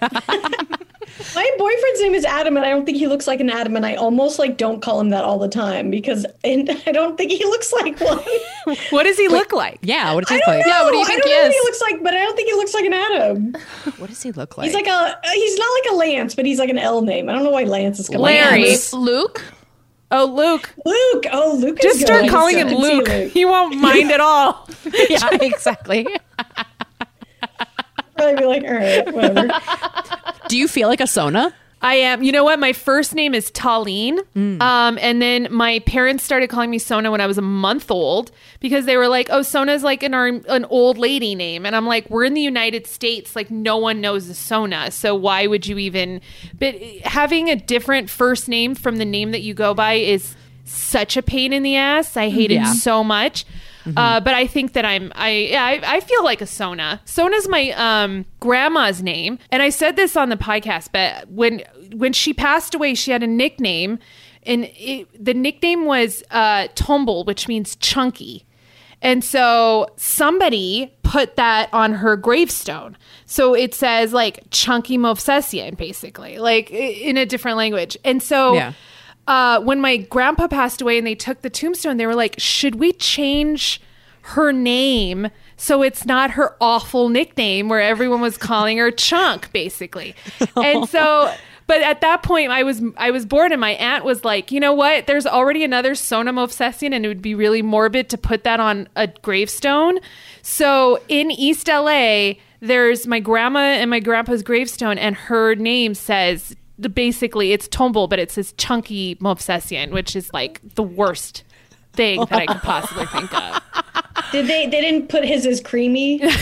My boyfriend's name is Adam, and I don't think he looks like an Adam, and I almost like don't call him that all the time because and I don't think he looks like one. What does he look like? Yeah, what does he I look don't like? know. Yeah, what do you I think don't he know what is? he looks like, but I don't think he looks like an Adam. What does he look like? He's like a he's not like a Lance, but he's like an L name. I don't know why Lance is coming. Larry. Lance. Luke? Oh, Luke. Luke. Oh, Luke. Just is start good. calling He's him good. See you, Luke. He won't mind at all. yeah, exactly. Probably be like, all right, whatever. Do you feel like a Sona? I am. You know what? My first name is Tallene. Mm. Um, and then my parents started calling me Sona when I was a month old because they were like, oh, Sona's like an, an old lady name. And I'm like, we're in the United States. Like, no one knows a Sona. So why would you even... But having a different first name from the name that you go by is such a pain in the ass. I hate Yeah. it so much. Mm-hmm. Uh, but I think that I'm, I, yeah, I, I feel like a Sona. Sona's my um, grandma's name. And I said this on the podcast, but when, when she passed away, she had a nickname and it, the nickname was uh, Tumble, which means chunky. And so somebody put that on her gravestone. So it says like Chunky Movsesian, basically, like in a different language. And so Yeah. Uh, when my grandpa passed away and they took the tombstone, they were like, should we change her name so it's not her awful nickname where everyone was calling her Chunk, basically? And so, but at that point, I was I was bored, and my aunt was like, you know what? There's already another Sona Movsesian, and it would be really morbid to put that on a gravestone. So in East L A, there's my grandma and my grandpa's gravestone, and her name says... Basically, it's Tumble, but it says Chunky Movsesian, which is like the worst thing that I could possibly think of. Did they? They didn't put his as creamy. hey,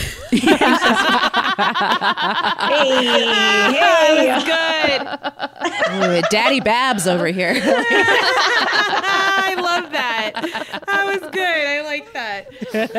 hey, Good. Ooh, Daddy Babs over here. I love that. That was good. I like that.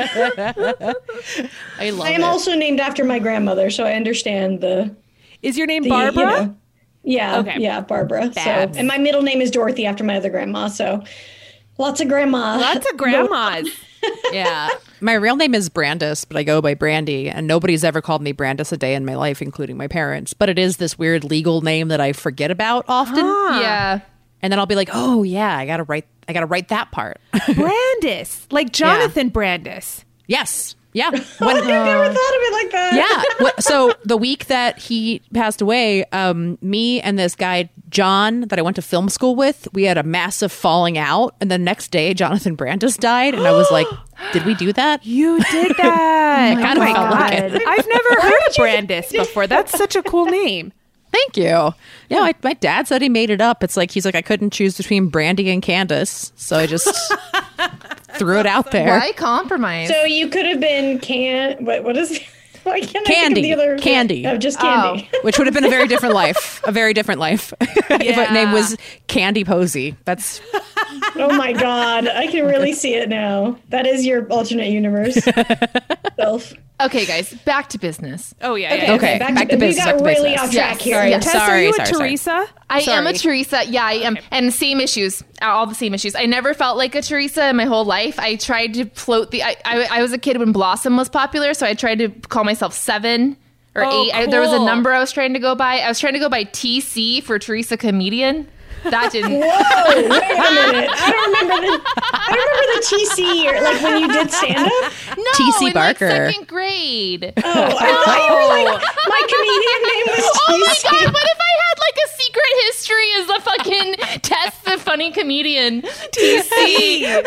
I love I am it. also named after my grandmother, so I understand the. Is your name the, Barbara? you know, yeah. Okay. Yeah, Barbara. Babs. So, and my middle name is Dorothy after my other grandma. So, lots of grandma. Lots of grandmas. Yeah. My real name is Brandis, but I go by Brandy, and nobody's ever called me Brandis a day in my life, including my parents. But it is this weird legal name that I forget about often. Yeah. And then I'll be like, oh yeah, I gotta write I gotta write that part. Brandis. Like Jonathan Brandis. Yes. Yeah. Oh, When, I've never thought of it like that. yeah. What- So the week that he passed away, um, me and this guy, John, that I went to film school with, we had a massive falling out. And the next day, Jonathan Brandis died. And I was like, did we do that? You did that. I kind of oh my felt like God. it. I've never heard of Brandis before. That's such a cool name. Thank you. Yeah, my, my dad said he made it up. It's like, he's like, I couldn't choose between Brandy and Candace. So I just threw it out there. Why compromise? So you could have been can. What? What is? Why can't I Candy. think of the other Candy. Oh, just Candy. Which would have been a very different life. A very different life. If Yeah. her name was Candy Posey. That's Oh my God, I can really see it now. That is your alternate universe self. Okay, guys, back to business. Oh, yeah. Okay, yeah. Okay, okay, back, back to, to we business, got back to really business. off track Yes, here. sorry. Yes. Tess, Sorry, are you sorry, a sorry. Teresa? I am a Sorry. Teresa. Yeah, I am. And same issues. All the same issues. I never felt like a Teresa in my whole life. I tried to float the... I, I, I was a kid when Blossom was popular, so I tried to call myself Seven or Oh, Eight. I, there was a cool. number I was trying to go by. I was trying to go by T C for Teresa Comedian. That didn't... Whoa, wait a minute. I don't remember the I remember the T C or like when you did stand up. No, T C in Barker. like second grade. Oh, I thought you were like my comedian name was Oh my T C. God, what if I had like a secret history as a fucking Tess the funny comedian? T C.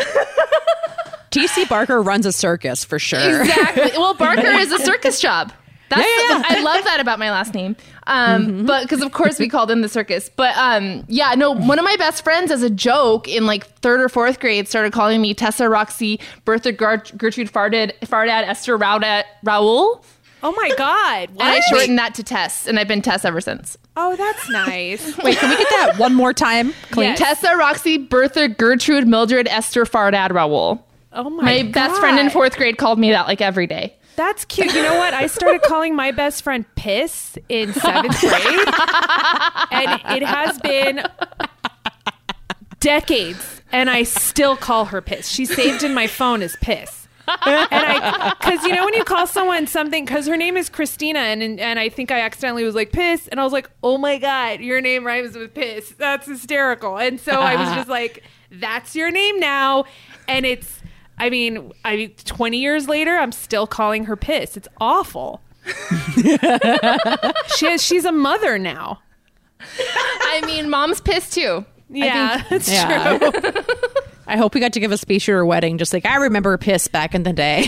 T C Barker runs a circus for sure. Exactly. Well, Barker is a circus job. That's Yeah, yeah, I love that about my last name. Um, Mm-hmm. but because of course we called him the circus. But um, yeah, no, one of my best friends as a joke in like third or fourth grade started calling me Tessa, Roxy, Bertha, Gar- Gertrude, Fardad, Fardad, Esther, Raudat, Raoul. Oh, my God. And I What? shortened that to Tess, and I've been Tess ever since. Oh, that's nice. Wait, can we get that one more time? Clean. Yes. Tessa, Roxy, Bertha, Gertrude, Mildred, Esther, Fardad, Raoul. Oh, my, My God. best friend in fourth grade called me that like every day. That's cute. You know what? I started calling my best friend Piss in seventh grade. And it has been decades. And I still call her Piss. She's saved in my phone as Piss. and I, because you know when you call someone something, because her name is Christina, and, and and I think I accidentally was like piss, and I was like, oh my god, your name rhymes with piss. That's hysterical. And so I was just like, that's your name now, and it's. I mean, I twenty years later, I'm still calling her piss. It's awful. she has, she's a mother now. I mean, mom's pissed too. Yeah, I think, that's Yeah. true. I hope we got to give a speech at her wedding. Just like, I remember Piss back in the day.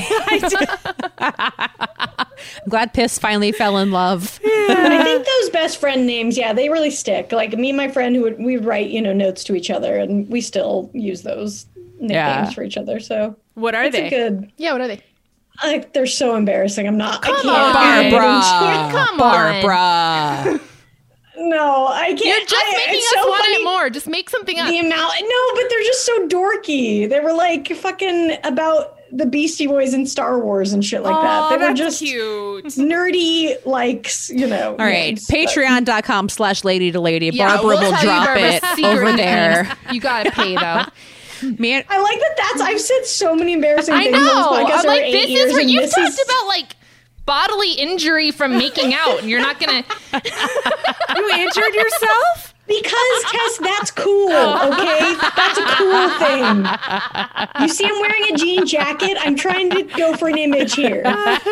I'm glad Piss finally fell in love. I think those best friend names, yeah, they really stick. Like me and my friend, who would we would write, you know, notes to each other, and we still use those nicknames Yeah. for each other. So What are it's they? a good. yeah, what are they? Like they're so embarrassing. I'm not. Come I can't. on. Barbara. Come on. Barbara. No, I can't. You're just I, making it's us so want funny. it more. Just make something up. The amount. No, but they're just so dorky. They were like fucking about the Beastie Boys and Star Wars and shit like that. They Oh, were that's just cute. nerdy, like, you know. All right. names, but- Patreon.com slash lady to lady. Yeah, Barbara we'll will tell you drop Barbara's it secret over nicknames. there. You gotta pay though. Man, I like that. That's I've said so many embarrassing I things on know. this podcast I'm over like, eight this years, is where and you've this talked is- about like bodily injury from making out, and you're not gonna. You injured yourself? Because Tess, that's cool. Okay, that's a cool thing. You see, I'm wearing a jean jacket. I'm trying to go for an image here.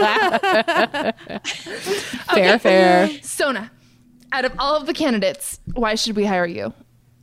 fair, fair. Sona, out of all of the candidates, why should we hire you?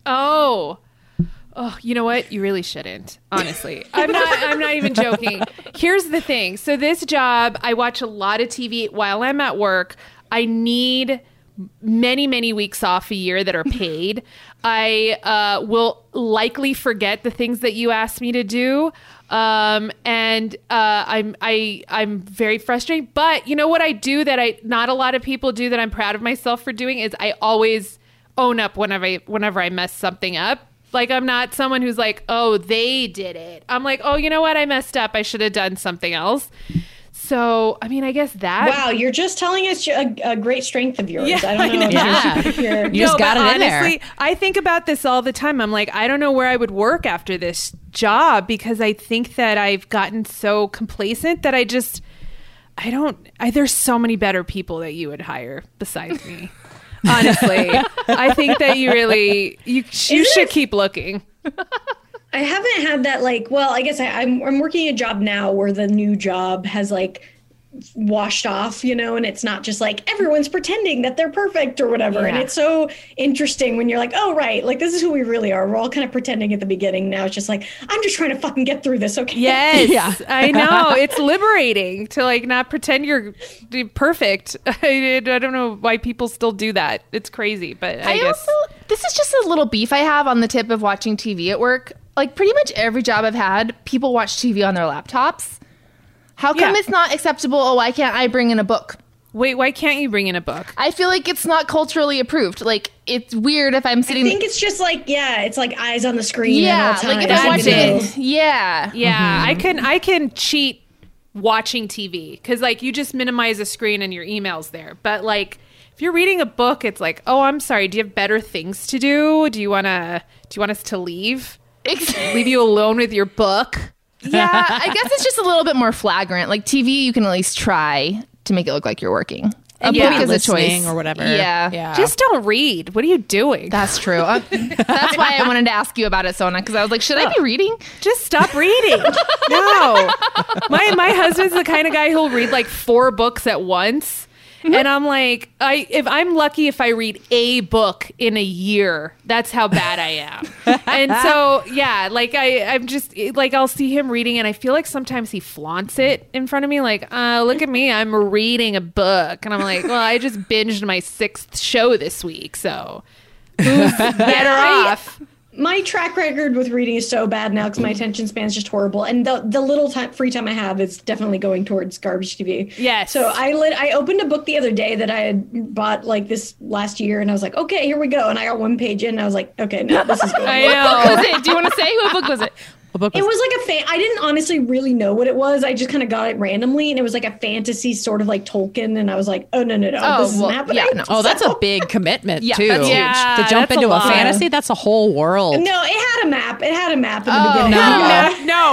Oh. Oh, you know what? You really shouldn't. Honestly. I'm not I'm not even joking. Here's the thing. So this job, I watch a lot of T V while I'm at work. I need many, many weeks off a year that are paid. I uh, will likely forget the things that you asked me to do. Um, and uh, I'm I I'm very frustrated. But you know what I do that I not a lot of people do that I'm proud of myself for doing is I always own up whenever I whenever I mess something up. Like, I'm not someone who's like, oh, they did it. I'm like, oh, you know what? I messed up. I should have done something else. So, I mean, I guess that. Wow, you're just telling us a, a great strength of yours. Yeah, I don't know. I if know. Yeah. you're- you're- You just got but it in there. honestly, I think about this all the time. I'm like, I don't know where I would work after this job because I think that I've gotten so complacent that I just, I don't, I, there's so many better people that you would hire besides me. Honestly, I think that you really, you, you should it- keep looking. I haven't had that, like, well, I guess I, I'm I'm working a job now where the new job has like washed off, you know, and it's not just like everyone's pretending that they're perfect or whatever. And Yeah. it's so interesting when you're like, oh, right, like this is who we really are. We're all kind of pretending at the beginning. Now it's just like, I'm just trying to fucking get through this, okay? Yes, Yeah. I know. It's liberating to like not pretend you're perfect. I, I don't know why people still do that. It's crazy, but I, I guess. also, this is just a little beef I have on the tip of watching T V at work. Like pretty much every job I've had, people watch T V on their laptops. How come Yeah. it's not acceptable? Oh, why can't I bring in a book? Wait, why can't you bring in a book? I feel like it's not culturally approved. Like it's weird if I'm I sitting. think it's just like, yeah, it's like eyes on the screen. yeah, at all like if times, I'm watching you know? it. Yeah. Yeah, I can. I can cheat watching T V because like you just minimize the screen and your emails there. But like if you're reading a book, it's like, oh, I'm sorry. Do you have better things to do? Do you wanna? Do you want us to leave? Leave you alone with your book? Yeah, I guess it's just a little bit more flagrant. Like T V, you can at least try to make it look like you're working. A yeah, book is a listening choice or whatever. Yeah, Yeah. Just don't read. What are you doing? that's true. Uh, that's why I wanted to ask you about it, Sona, because I was like, should I be reading? Just stop reading. No. My my husband's the kind of guy who'll read like four books at once. And I'm like, I if I'm lucky if I read a book in a year, that's how bad I am. And so, yeah, like I, I'm just like I'll see him reading, and I feel like sometimes he flaunts it in front of me, like, uh, look at me, I'm reading a book, and I'm like, well, I just binged my sixth show this week, so who's better I- off? My track record with reading is so bad now because my attention span is just horrible, and the the little time free time I have is definitely going towards garbage T V. Yes. So I lit I opened a book the other day that I had bought like this last year, and I was like, okay, here we go. And I got one page in, and I was like, okay, now this is going. I What know. was it? Do you want to say what book was it? What book It was- was like a fan. I didn't honestly really know what it was. I just kind of got it randomly, and it was like a fantasy sort of like Tolkien. And I was like, oh no no no, Oh, this isn't well, happening. yeah, no. Oh, that's So- a big commitment Yeah, too. that's huge. Yeah, to jump that's a into a, lot. fantasy, that's a whole world. No, it had a map. It had a map in the Oh, beginning. no. Yeah. No, no.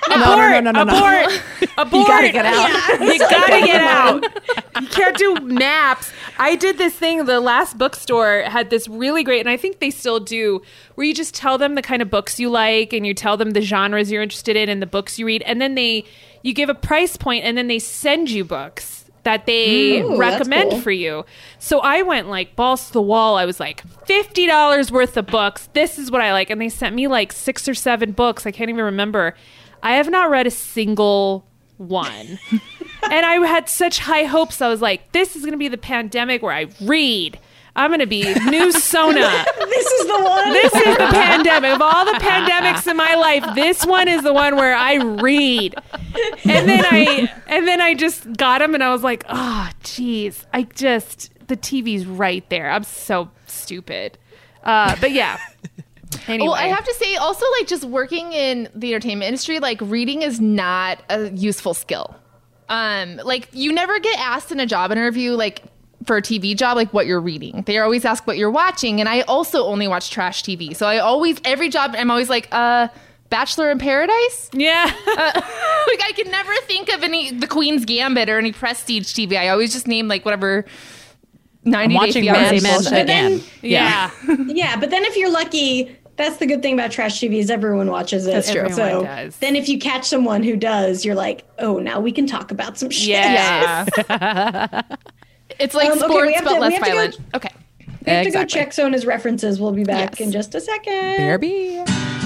No, no, no, no, no, no. abort, abort. You gotta get out. You gotta get out. You can't do naps. I did this thing. The last bookstore had this really great, and I think they still do, where you just tell them the kind of books you like, and you tell them the genres you're interested in and the books you read, and then they you give a price point, and then they send you books that they Ooh, recommend that's cool. for you. So I went like balls to the wall. I was like, fifty dollars worth of books. This is what I like. And they sent me like six or seven books. I can't even remember. I have not read a single one. And I had such high hopes. I was like, this is going to be the pandemic where I read. I'm going to be new Sona. This is the one. This is the pandemic. Of all the pandemics in my life, this one is the one where I read. And then I and then I just got them and I was like, oh, geez. I just, the T V's right there. I'm so stupid. Uh, but yeah. Anyway. Well, I have to say also, like, just working in the entertainment industry, like, reading is not a useful skill. Um, like, you never get asked in a job interview, like, for a T V job, like what you're reading. They always ask what you're watching, and I also only watch trash T V. So I always, every job, I'm always like, uh, Bachelor in Paradise? Yeah. uh, like, I can never think of any, The Queen's Gambit or any prestige T V. I always just name, like, whatever ninety I'm Day watching Fiancé Married Men bullshit. again. Yeah. Yeah, but then if you're lucky, that's the good thing about trash T V is everyone watches it. That's true. So Everyone does. then if you catch someone who does, you're like, oh, now we can talk about some shit. Yes. It's like Um, okay, sports, we have but to- we less have to go- violent. Okay. We have to Exactly. go check Sona's references. We'll be back Yes. in just a second. B R B.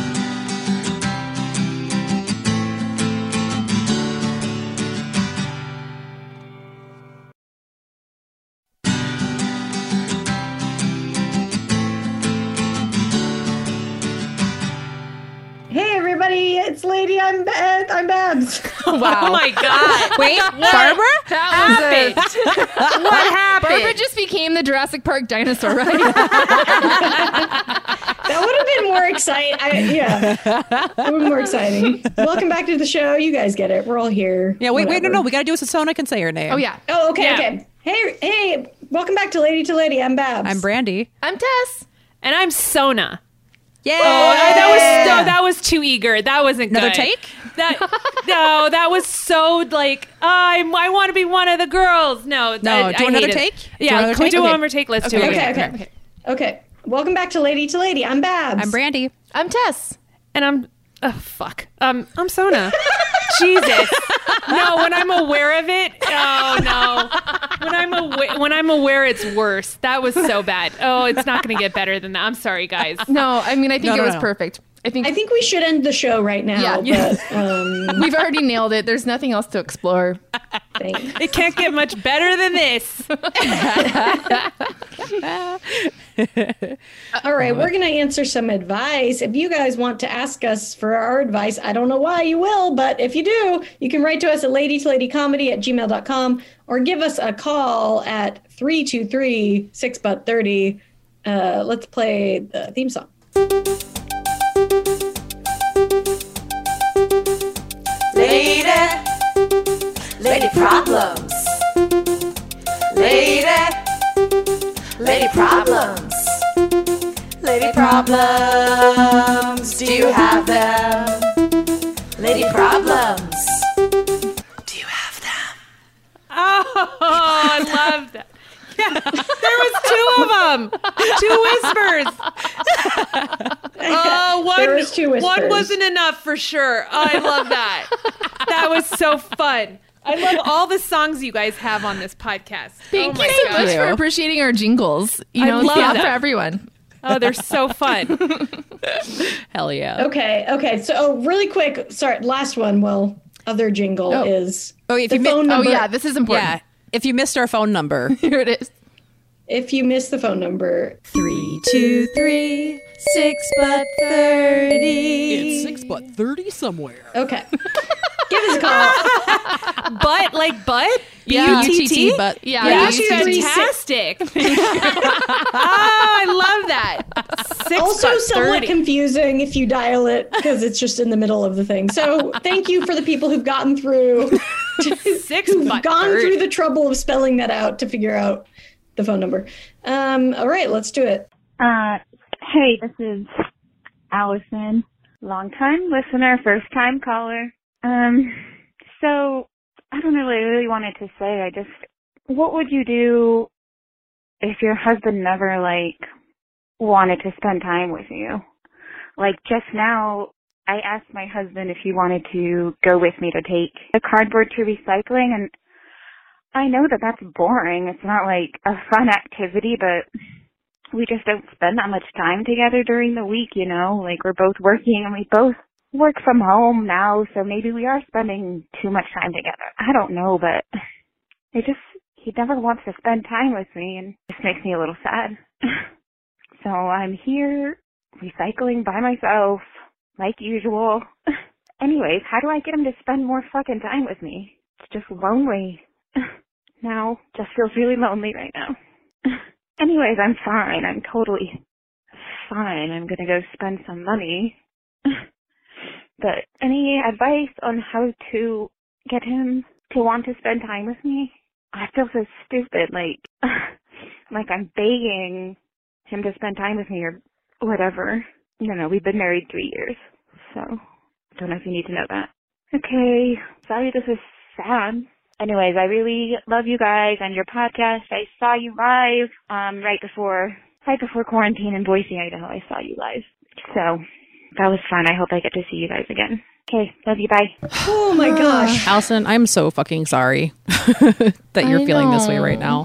Hey everybody, it's Lady. I'm Ba- I'm Babs. Wow. Oh my God. Wait, Barbara? That was it. What happened? Barbara just became the Jurassic Park dinosaur, right? That would have been more exciting. I, yeah, that would have been more exciting. Welcome back to the show. You guys get it. We're all here. Yeah, wait, wait, no, Whatever. no. We got to do it so Sona can say her name. Oh, yeah. Oh, okay, Yeah. okay. Hey, hey, welcome back to Lady to Lady. I'm Babs. I'm Brandy. I'm Tess. And I'm Sona. Yay! Oh, I- that was no, that was too eager. That wasn't Another good. take? That no, that was so like I'm. I want to be one of the girls. No, No, I, do I another hate it. take? Do Yeah, another can we take? do Okay. one more take? Let's do Okay, it. okay, again. okay. Okay. Welcome back to Lady to Lady. I'm Babs. I'm Brandy. I'm Tess. And I'm oh fuck. Um, I'm Sona. Jesus. No, when I'm aware of it. Oh no. When I'm aware, when I'm aware, it's worse. That was so bad. Oh, it's not going to get better than that. I'm sorry, guys. No, I mean, I think No, it no, was no. perfect. I think, I think we should end the show right now. Yeah. But, um, we've already nailed it. There's nothing else to explore. thanks. It can't get much better than this. All right, we're going to answer some advice. If you guys want to ask us for our advice, I don't know why you will, but if you do, you can write to us at ladytoladycomedy at gmail dot com or give us a call at three two three, six but thirty. Uh, let's play the theme song. Lady, lady problems. Lady, lady problems. Lady problems. Do you have them? Lady problems. Do you have them? Oh, I love that. Yeah, there was two of them. Two whispers. Oh, one, There was two whispers. one wasn't enough for sure. Oh, I love that. That was so fun. I love all the songs you guys have on this podcast. Thank oh you my so God. much for appreciating our jingles. You I know, it's love not that. for everyone. Oh, they're so fun. Hell yeah. Okay, okay. So, oh, really quick. Sorry, last one. Well, other jingle Oh. is Oh, if the you mi- phone Oh, number. yeah, this is important. Yeah. If you missed our phone number, Here it is. If you miss the phone number, Three, two, three, six but thirty. six but thirty somewhere. okay. Give us a call. Butt, like butt? Yeah, B U T T? but Yeah, Yeah, That's two, three, fantastic. Oh, I love that. Six Also butt somewhat thirty. confusing if you dial it because it's just in the middle of the thing. So thank you for the people who've gotten through, Six who've butt gone thirty. through the trouble of spelling that out to figure out the phone number. Um, all right, let's do it. Uh, hey, this is Allison. Long time listener, first time caller. Um, so I don't know what I really wanted to say. I just, what would you do if your husband never, like, wanted to spend time with you? Like, just now, I asked my husband if he wanted to go with me to take the cardboard to recycling, and I know that that's boring. It's not, like, a fun activity, but we just don't spend that much time together during the week, you know? Like, we're both working, and we both work from home now, so maybe we are spending too much time together. I don't know, but it just, he never wants to spend time with me, and it just makes me a little sad. So I'm here recycling by myself, like usual. Anyways, how do I get him to spend more fucking time with me? It's just lonely. Now, just feels really lonely right now. Anyways, I'm fine. I'm totally fine. I'm gonna go spend some money. But any advice on how to get him to want to spend time with me? I feel so stupid, like, like I'm begging him to spend time with me or whatever. No, no, we've been married three years, so don't know if you need to know that. Okay, sorry this is sad. Anyways, I really love you guys and your podcast. I saw you live um, right before right before quarantine in Boise, Idaho. I saw you live, so that was fun. I hope I get to see you guys again. Okay, love you, bye. Oh my gosh. Allison, I'm so fucking sorry that you're I feeling this way know. right now.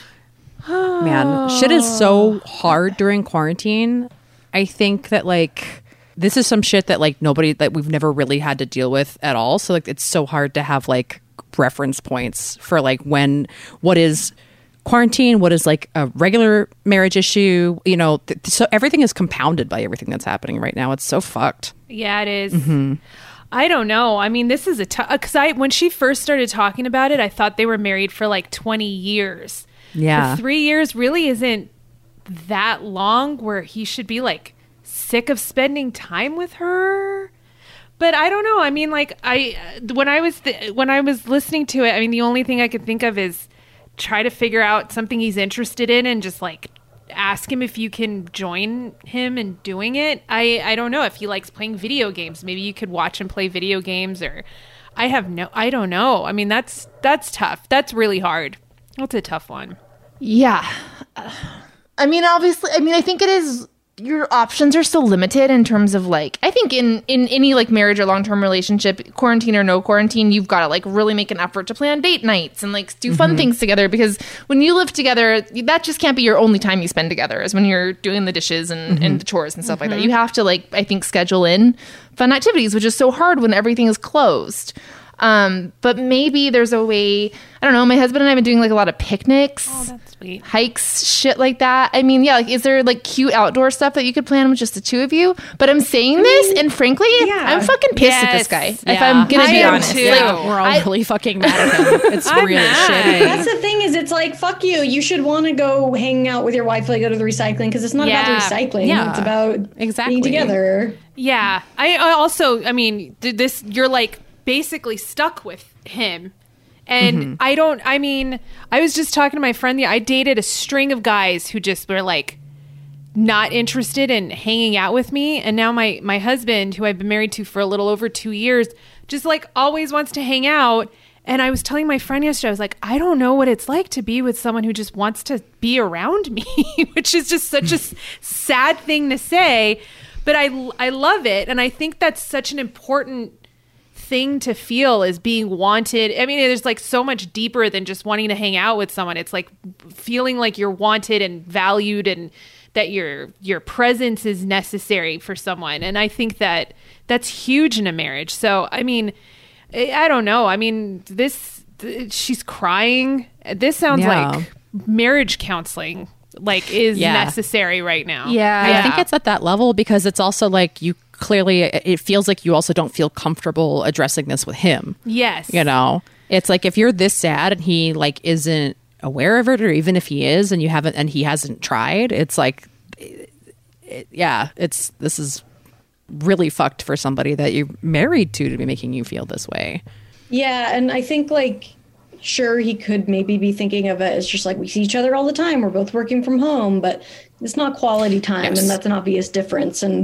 Man, shit is so hard during quarantine. I think that, like, this is some shit that, like, nobody, that we've never really had to deal with at all. So, like, it's so hard to have, like, reference points for, like, when, what is quarantine, what is, like, a regular marriage issue, you know. Th- so everything is compounded by everything that's happening right now. It's so fucked. Yeah, it is. Mm-hmm. I don't know. I mean, this is a tough, because I, when she first started talking about it, I thought they were married for like twenty years. Yeah. But three years really isn't that long where he should be like sick of spending time with her. But I don't know. I mean, like, I, when I was, th- when I was listening to it, I mean, the only thing I could think of is try to figure out something he's interested in and just like ask him if you can join him in doing it. I, I don't know if he likes playing video games. Maybe you could watch him play video games, or I have no, I don't know. I mean, that's, that's tough. That's really hard. That's a tough one. Yeah. Uh, I mean, obviously, I mean, I think it is, your options are still limited in terms of like, I think in, in any like marriage or long-term relationship, quarantine or no quarantine, you've got to like really make an effort to plan date nights and like do fun Mm-hmm. things together, because when you live together, that just can't be your only time you spend together, is when you're doing the dishes and, Mm-hmm. and the chores and stuff like that. You have to like, I think, schedule in fun activities, which is so hard when everything is closed. Um, but maybe there's a way, I don't know, my husband and I have been doing like a lot of picnics, Oh, that's sweet. hikes, shit like that. I mean, yeah, like, is there like cute outdoor stuff that you could plan with just the two of you? But I'm saying this, and frankly, yeah. I'm fucking pissed at this Yes. guy, if Yeah. I'm gonna I be am honest. too. Like, We're all I- really fucking mad at him. It's I'm really mad. shitty. That's the thing, is it's like, fuck you. You should want to go hang out with your wife, like go to the recycling, because it's not Yeah. about the recycling. Yeah. It's about Exactly. being together. Yeah. I, I also, I mean, th- this, you're like basically stuck with him. And Mm-hmm. I don't, I mean, I was just talking to my friend. I dated a string of guys who just were like not interested in hanging out with me. And now my, my husband, who I've been married to for a little over two years, just like always wants to hang out. And I was telling my friend yesterday, I was like, I don't know what it's like to be with someone who just wants to be around me, which is just such a s- sad thing to say. But I, I love it. And I think that's such an important thing to feel, is being wanted. I mean, there's like so much deeper than just wanting to hang out with someone. It's like feeling like you're wanted and valued, and that your your presence is necessary for someone. And I think that that's huge in a marriage. So, I mean, I I don't know. I mean, this, th- she's crying. This sounds Yeah. like marriage counseling, like, is Yeah. necessary right now. Yeah. I think it's at that level because it's also like you clearly, it feels like you also don't feel comfortable addressing this with him. Yes. You know, it's like if you're this sad and he like isn't aware of it, or even if he is and you haven't, and he hasn't tried, it's like, it, it, yeah, it's, this is really fucked for somebody that you're married to to be making you feel this way. Yeah, and I think like, sure, he could maybe be thinking of it as just like, we see each other all the time, we're both working from home, but it's not quality time, Yes. and that's an obvious difference. And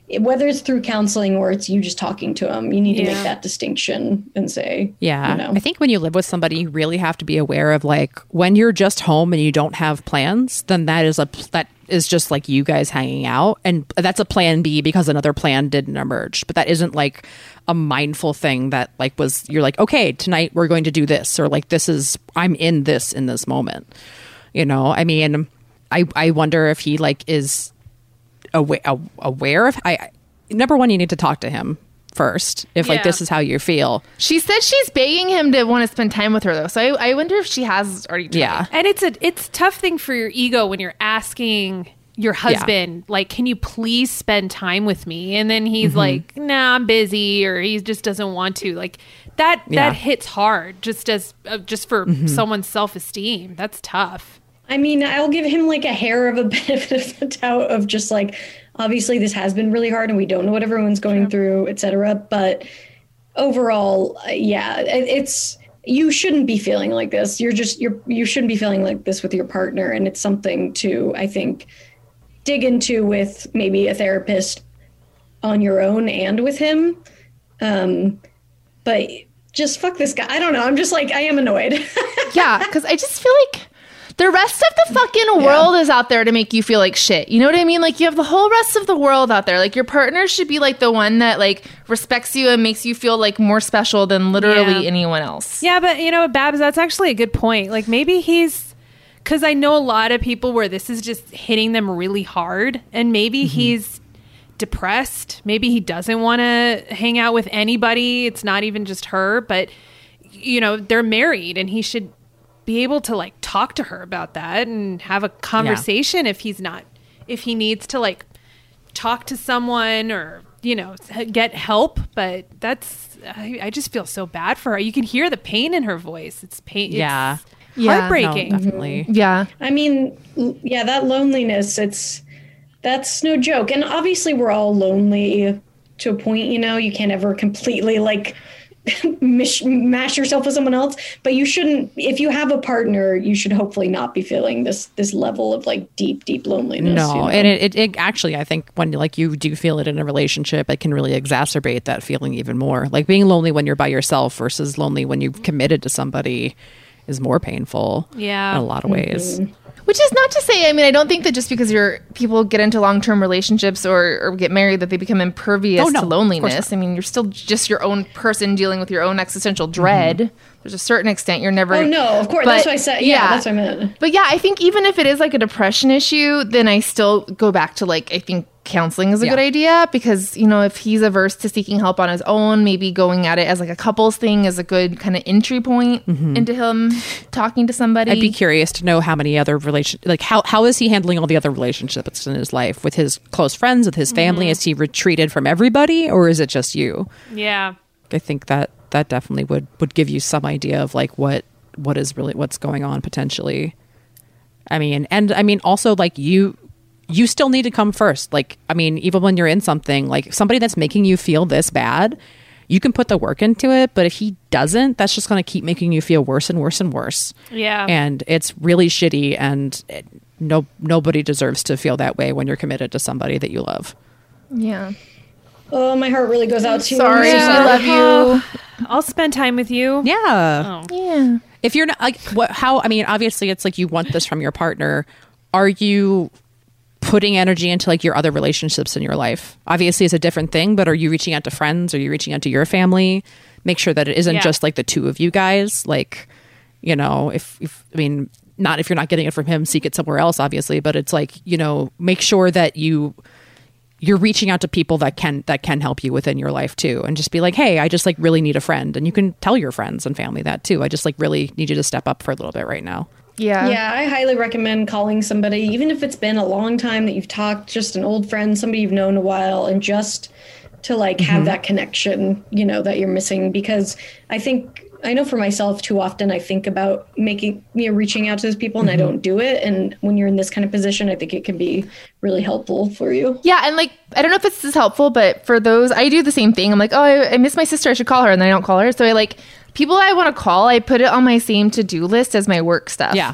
whether it's through counseling or it's you just talking to him, you need to Yeah. make that distinction and say, Yeah. you know. I think when you live with somebody, you really have to be aware of like when you're just home and you don't have plans, then that is a that is just like you guys hanging out. And that's a plan B because another plan didn't emerge. But that isn't like a mindful thing that like was you're like, okay, tonight we're going to do this, or like this is I'm in this in this moment. You know, I mean, I I wonder if he like is aware aware of I number one, you need to talk to him first if like Yeah. this is how you feel. She said she's begging him to want to spend time with her though, so I, I wonder if she has already tried. Yeah. And it's a it's a tough thing for your ego when you're asking your husband, like, can you please spend time with me? And then he's Mhm. like, nah, I'm busy, or he just doesn't want to. Like that Yeah. that hits hard just as uh, just for Mhm. someone's self-esteem. That's tough. I mean, I'll give him like a hair of a benefit of the doubt of just like, obviously this has been really hard and we don't know what everyone's going through, et cetera. But overall, uh, yeah, it, it's, you shouldn't be feeling like this. You're just, you're, you shouldn't be feeling like this with your partner. And it's something to, I think, dig into with maybe a therapist on your own and with him. Um, but just fuck this guy. I don't know. I'm just like, I am annoyed. Yeah, because I just feel like the rest of the fucking world is out there to make you feel like shit. You know what I mean? Like you have the whole rest of the world out there. Like your partner should be like the one that like respects you and makes you feel like more special than literally Yeah. anyone else. Yeah, but you know, Babs, that's actually a good point. Like maybe he's because I know a lot of people where this is just hitting them really hard, and maybe he's depressed. Maybe he doesn't want to hang out with anybody. It's not even just her, but you know, they're married, and he should be able to like talk to her about that and have a conversation if he's not if he needs to like talk to someone or you know get help. But that's I, I just feel so bad for her. You can hear the pain in her voice. It's pain. Yeah. It's heartbreaking. No, definitely. Yeah. I mean, l- yeah, that loneliness, it's, that's no joke. And obviously we're all lonely to a point, you know, you can't ever completely like mish- mash yourself with someone else, but you shouldn't, if you have a partner, you should hopefully not be feeling this, this level of like deep, deep loneliness. No, you know? and it, it, it actually, I think when like you do feel it in a relationship, it can really exacerbate that feeling even more. Like being lonely when you're by yourself versus lonely when you've committed to somebody is more painful. Yeah. In a lot of ways. Which is not to say, I mean, I don't think that just because you're people get into long-term relationships or, or get married that they become impervious Oh, no, to of course loneliness. I mean, you're still just your own person dealing with your own existential dread. There's a certain extent you're never. Oh, no, of course. That's what I said. Yeah, that's what I meant. But yeah, I think even if it is like a depression issue, then I still go back to like, I think counseling is a Yeah. good idea because, you know, if he's averse to seeking help on his own, maybe going at it as like a couples thing is a good kind of entry point into him talking to somebody. I'd be curious to know how many other relation like how how is he handling all the other relationships in his life with his close friends, with his family? Mhm. Is he retreated from everybody, or is it just you? Yeah. I think that that definitely would would give you some idea of like what what is really what's going on potentially. I mean, and I mean also like you you still need to come first. Like, I mean, even when you're in something, like somebody that's making you feel this bad, you can put the work into it. But if he doesn't, that's just going to keep making you feel worse and worse and worse. Yeah. And it's really shitty. And it, no, nobody deserves to feel that way when you're committed to somebody that you love. Yeah. Oh, my heart really goes out to you. Sorry, I'm so I sorry. love you. I'll spend time with you. Yeah. Oh. Yeah. If you're not like what, how, I mean, obviously it's like you want this from your partner. Are you putting energy into like your other relationships in your life? Obviously it's a different thing, but are you reaching out to friends? Are you reaching out to your family? Make sure that it isn't Yeah. just like the two of you guys. Like, you know, if, if, I mean, not if you're not getting it from him, seek it somewhere else, obviously, but it's like, you know, make sure that you, you're reaching out to people that can, that can help you within your life too. And just be like, hey, I just like really need a friend. And you can tell your friends and family that too. I just like really need you to step up for a little bit right now. Yeah. Yeah, I highly recommend calling somebody, even if it's been a long time that you've talked, just an old friend, somebody you've known a while, and just to like have Mhm. that connection, you know, that you're missing. Because I think, I know for myself too often I think about making, you know, reaching out to those people and Mhm. I don't do it. And when you're in this kind of position, I think it can be really helpful for you. Yeah, and like I don't know if it's as helpful, but for those, I do the same thing. I'm like, oh, I, I miss my sister. I should call her, and then I don't call her. So I like people I want to call. I put it on my same to do list as my work stuff. Yeah.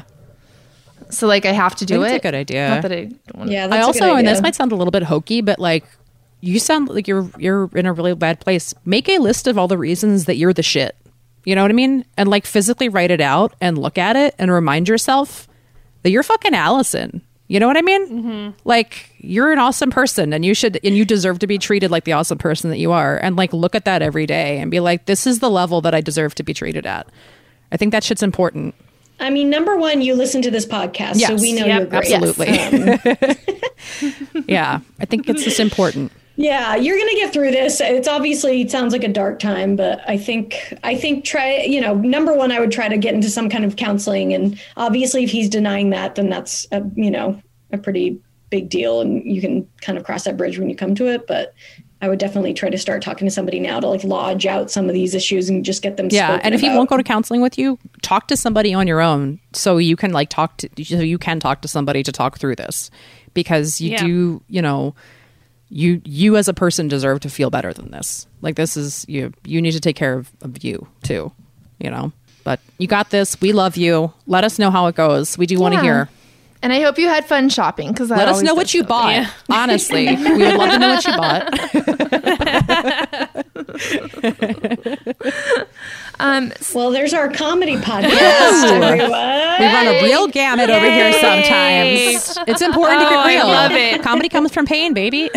So like I have to do I think it. it's a good idea. Not that I don't want Yeah, I that's a also, good and idea. this might sound a little bit hokey, but like you sound like you're you're in a really bad place. Make a list of all the reasons that you're the shit. You know what I mean? And like physically write it out and look at it and remind yourself that you're fucking Allison. You know what I mean? Mm-hmm. Like, you're an awesome person and you should, and you deserve to be treated like the awesome person that you are. And like, look at that every day and be like, this is the level that I deserve to be treated at. I think that shit's important. I mean, number one, you listen to this podcast, yes. so we know yep, you're great. Absolutely. Yes. Um. Yeah, I think it's just important. Yeah, you're going to get through this. It's obviously, it sounds like a dark time, but I think, I think try, you know, number one, I would try to get into some kind of counseling. And obviously if he's denying that, then that's, a, you know, a pretty big deal. And you can kind of cross that bridge when you come to it. But I would definitely try to start talking to somebody now to like lodge out some of these issues and just get them. Yeah. And if about. he won't go to counseling with you, talk to somebody on your own. So you can like talk to, so you can talk to somebody to talk through this, because you yeah. do, you know, you you as a person deserve to feel better than this. Like, this is, you you need to take care of, of you too, you know. But you got this. We love you. Let us know how it goes. We do yeah. want to hear. And I hope you had fun shopping, because let us know what you bought. Yeah. Honestly, we would love to know what you bought. um, well, there's our comedy podcast, everyone. We run a real gamut Yay. over here sometimes. It's important oh, to get real. I love it. Comedy comes from pain, baby.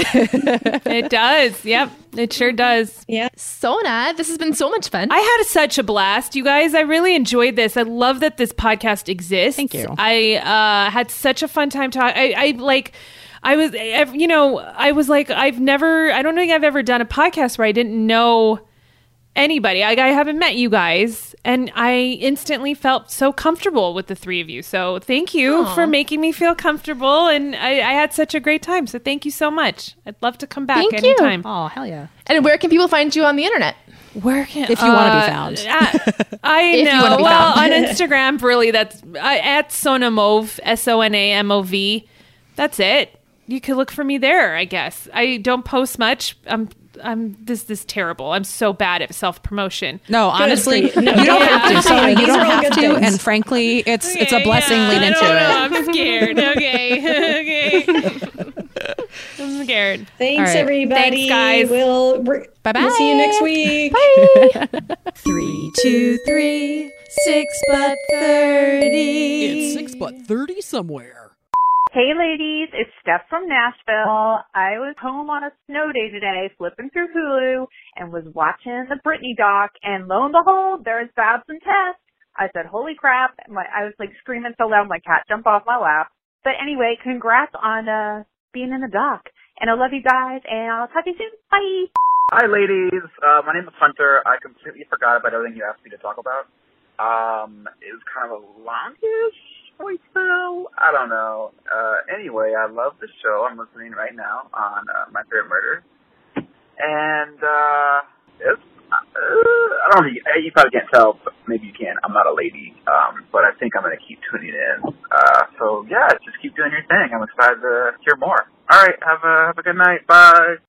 It does. Yep. It sure does. Yeah. Sona, this has been so much fun. I had such a blast, you guys. I really enjoyed this. I love that this podcast exists. Thank you. I uh, had such a fun time talking. I, I like, I was, you know, I was like, I've never, I don't think I've ever done a podcast where I didn't know anybody. I, I haven't met you guys, and I instantly felt so comfortable with the three of you. So thank you Aww. for making me feel comfortable, and I, I had such a great time. So thank you so much. I'd love to come back thank anytime. You. Oh, hell yeah. And where can people find you on the internet? Where can if you uh, want to be found? At, I know. Well, on Instagram, really, that's uh, at Sonamov, S O N A M O V. That's it. You can look for me there, I guess. I don't post much. I'm I'm this this terrible. I'm so bad at self promotion. No, honestly, no, you don't yeah. have to. Sorry, you don't have to. Things. And frankly, it's okay, it's a blessing. Yeah, Lean into I it. Know, I'm scared. Okay, okay. I'm scared. Thanks, right. everybody. Thanks, guys. We'll bye bye. We'll see you next week. Bye. Three, two, three, six but thirty. It's six but thirty somewhere. Hey ladies, it's Steph from Nashville. I was home on a snow day today, flipping through Hulu, and was watching the Britney doc, and lo and behold, there's Babs and Tess. I said, holy crap. My, I was like screaming so loud my cat jumped off my lap. But anyway, congrats on uh, being in the doc. And I love you guys, and I'll talk to you soon. Bye! Hi ladies, uh, my name is Hunter. I completely forgot about everything you asked me to talk about. Um, it was kind of a longish voicemail. I don't know. Uh, anyway, I love the show. I'm listening right now on uh, My Favorite Murder. And, uh, it's, uh, I don't know, you, you probably can't tell, but maybe you can. I'm not a lady, um, but I think I'm going to keep tuning in. Uh, so yeah, just keep doing your thing. I'm excited to hear more. All right, have a, have a good night. Bye.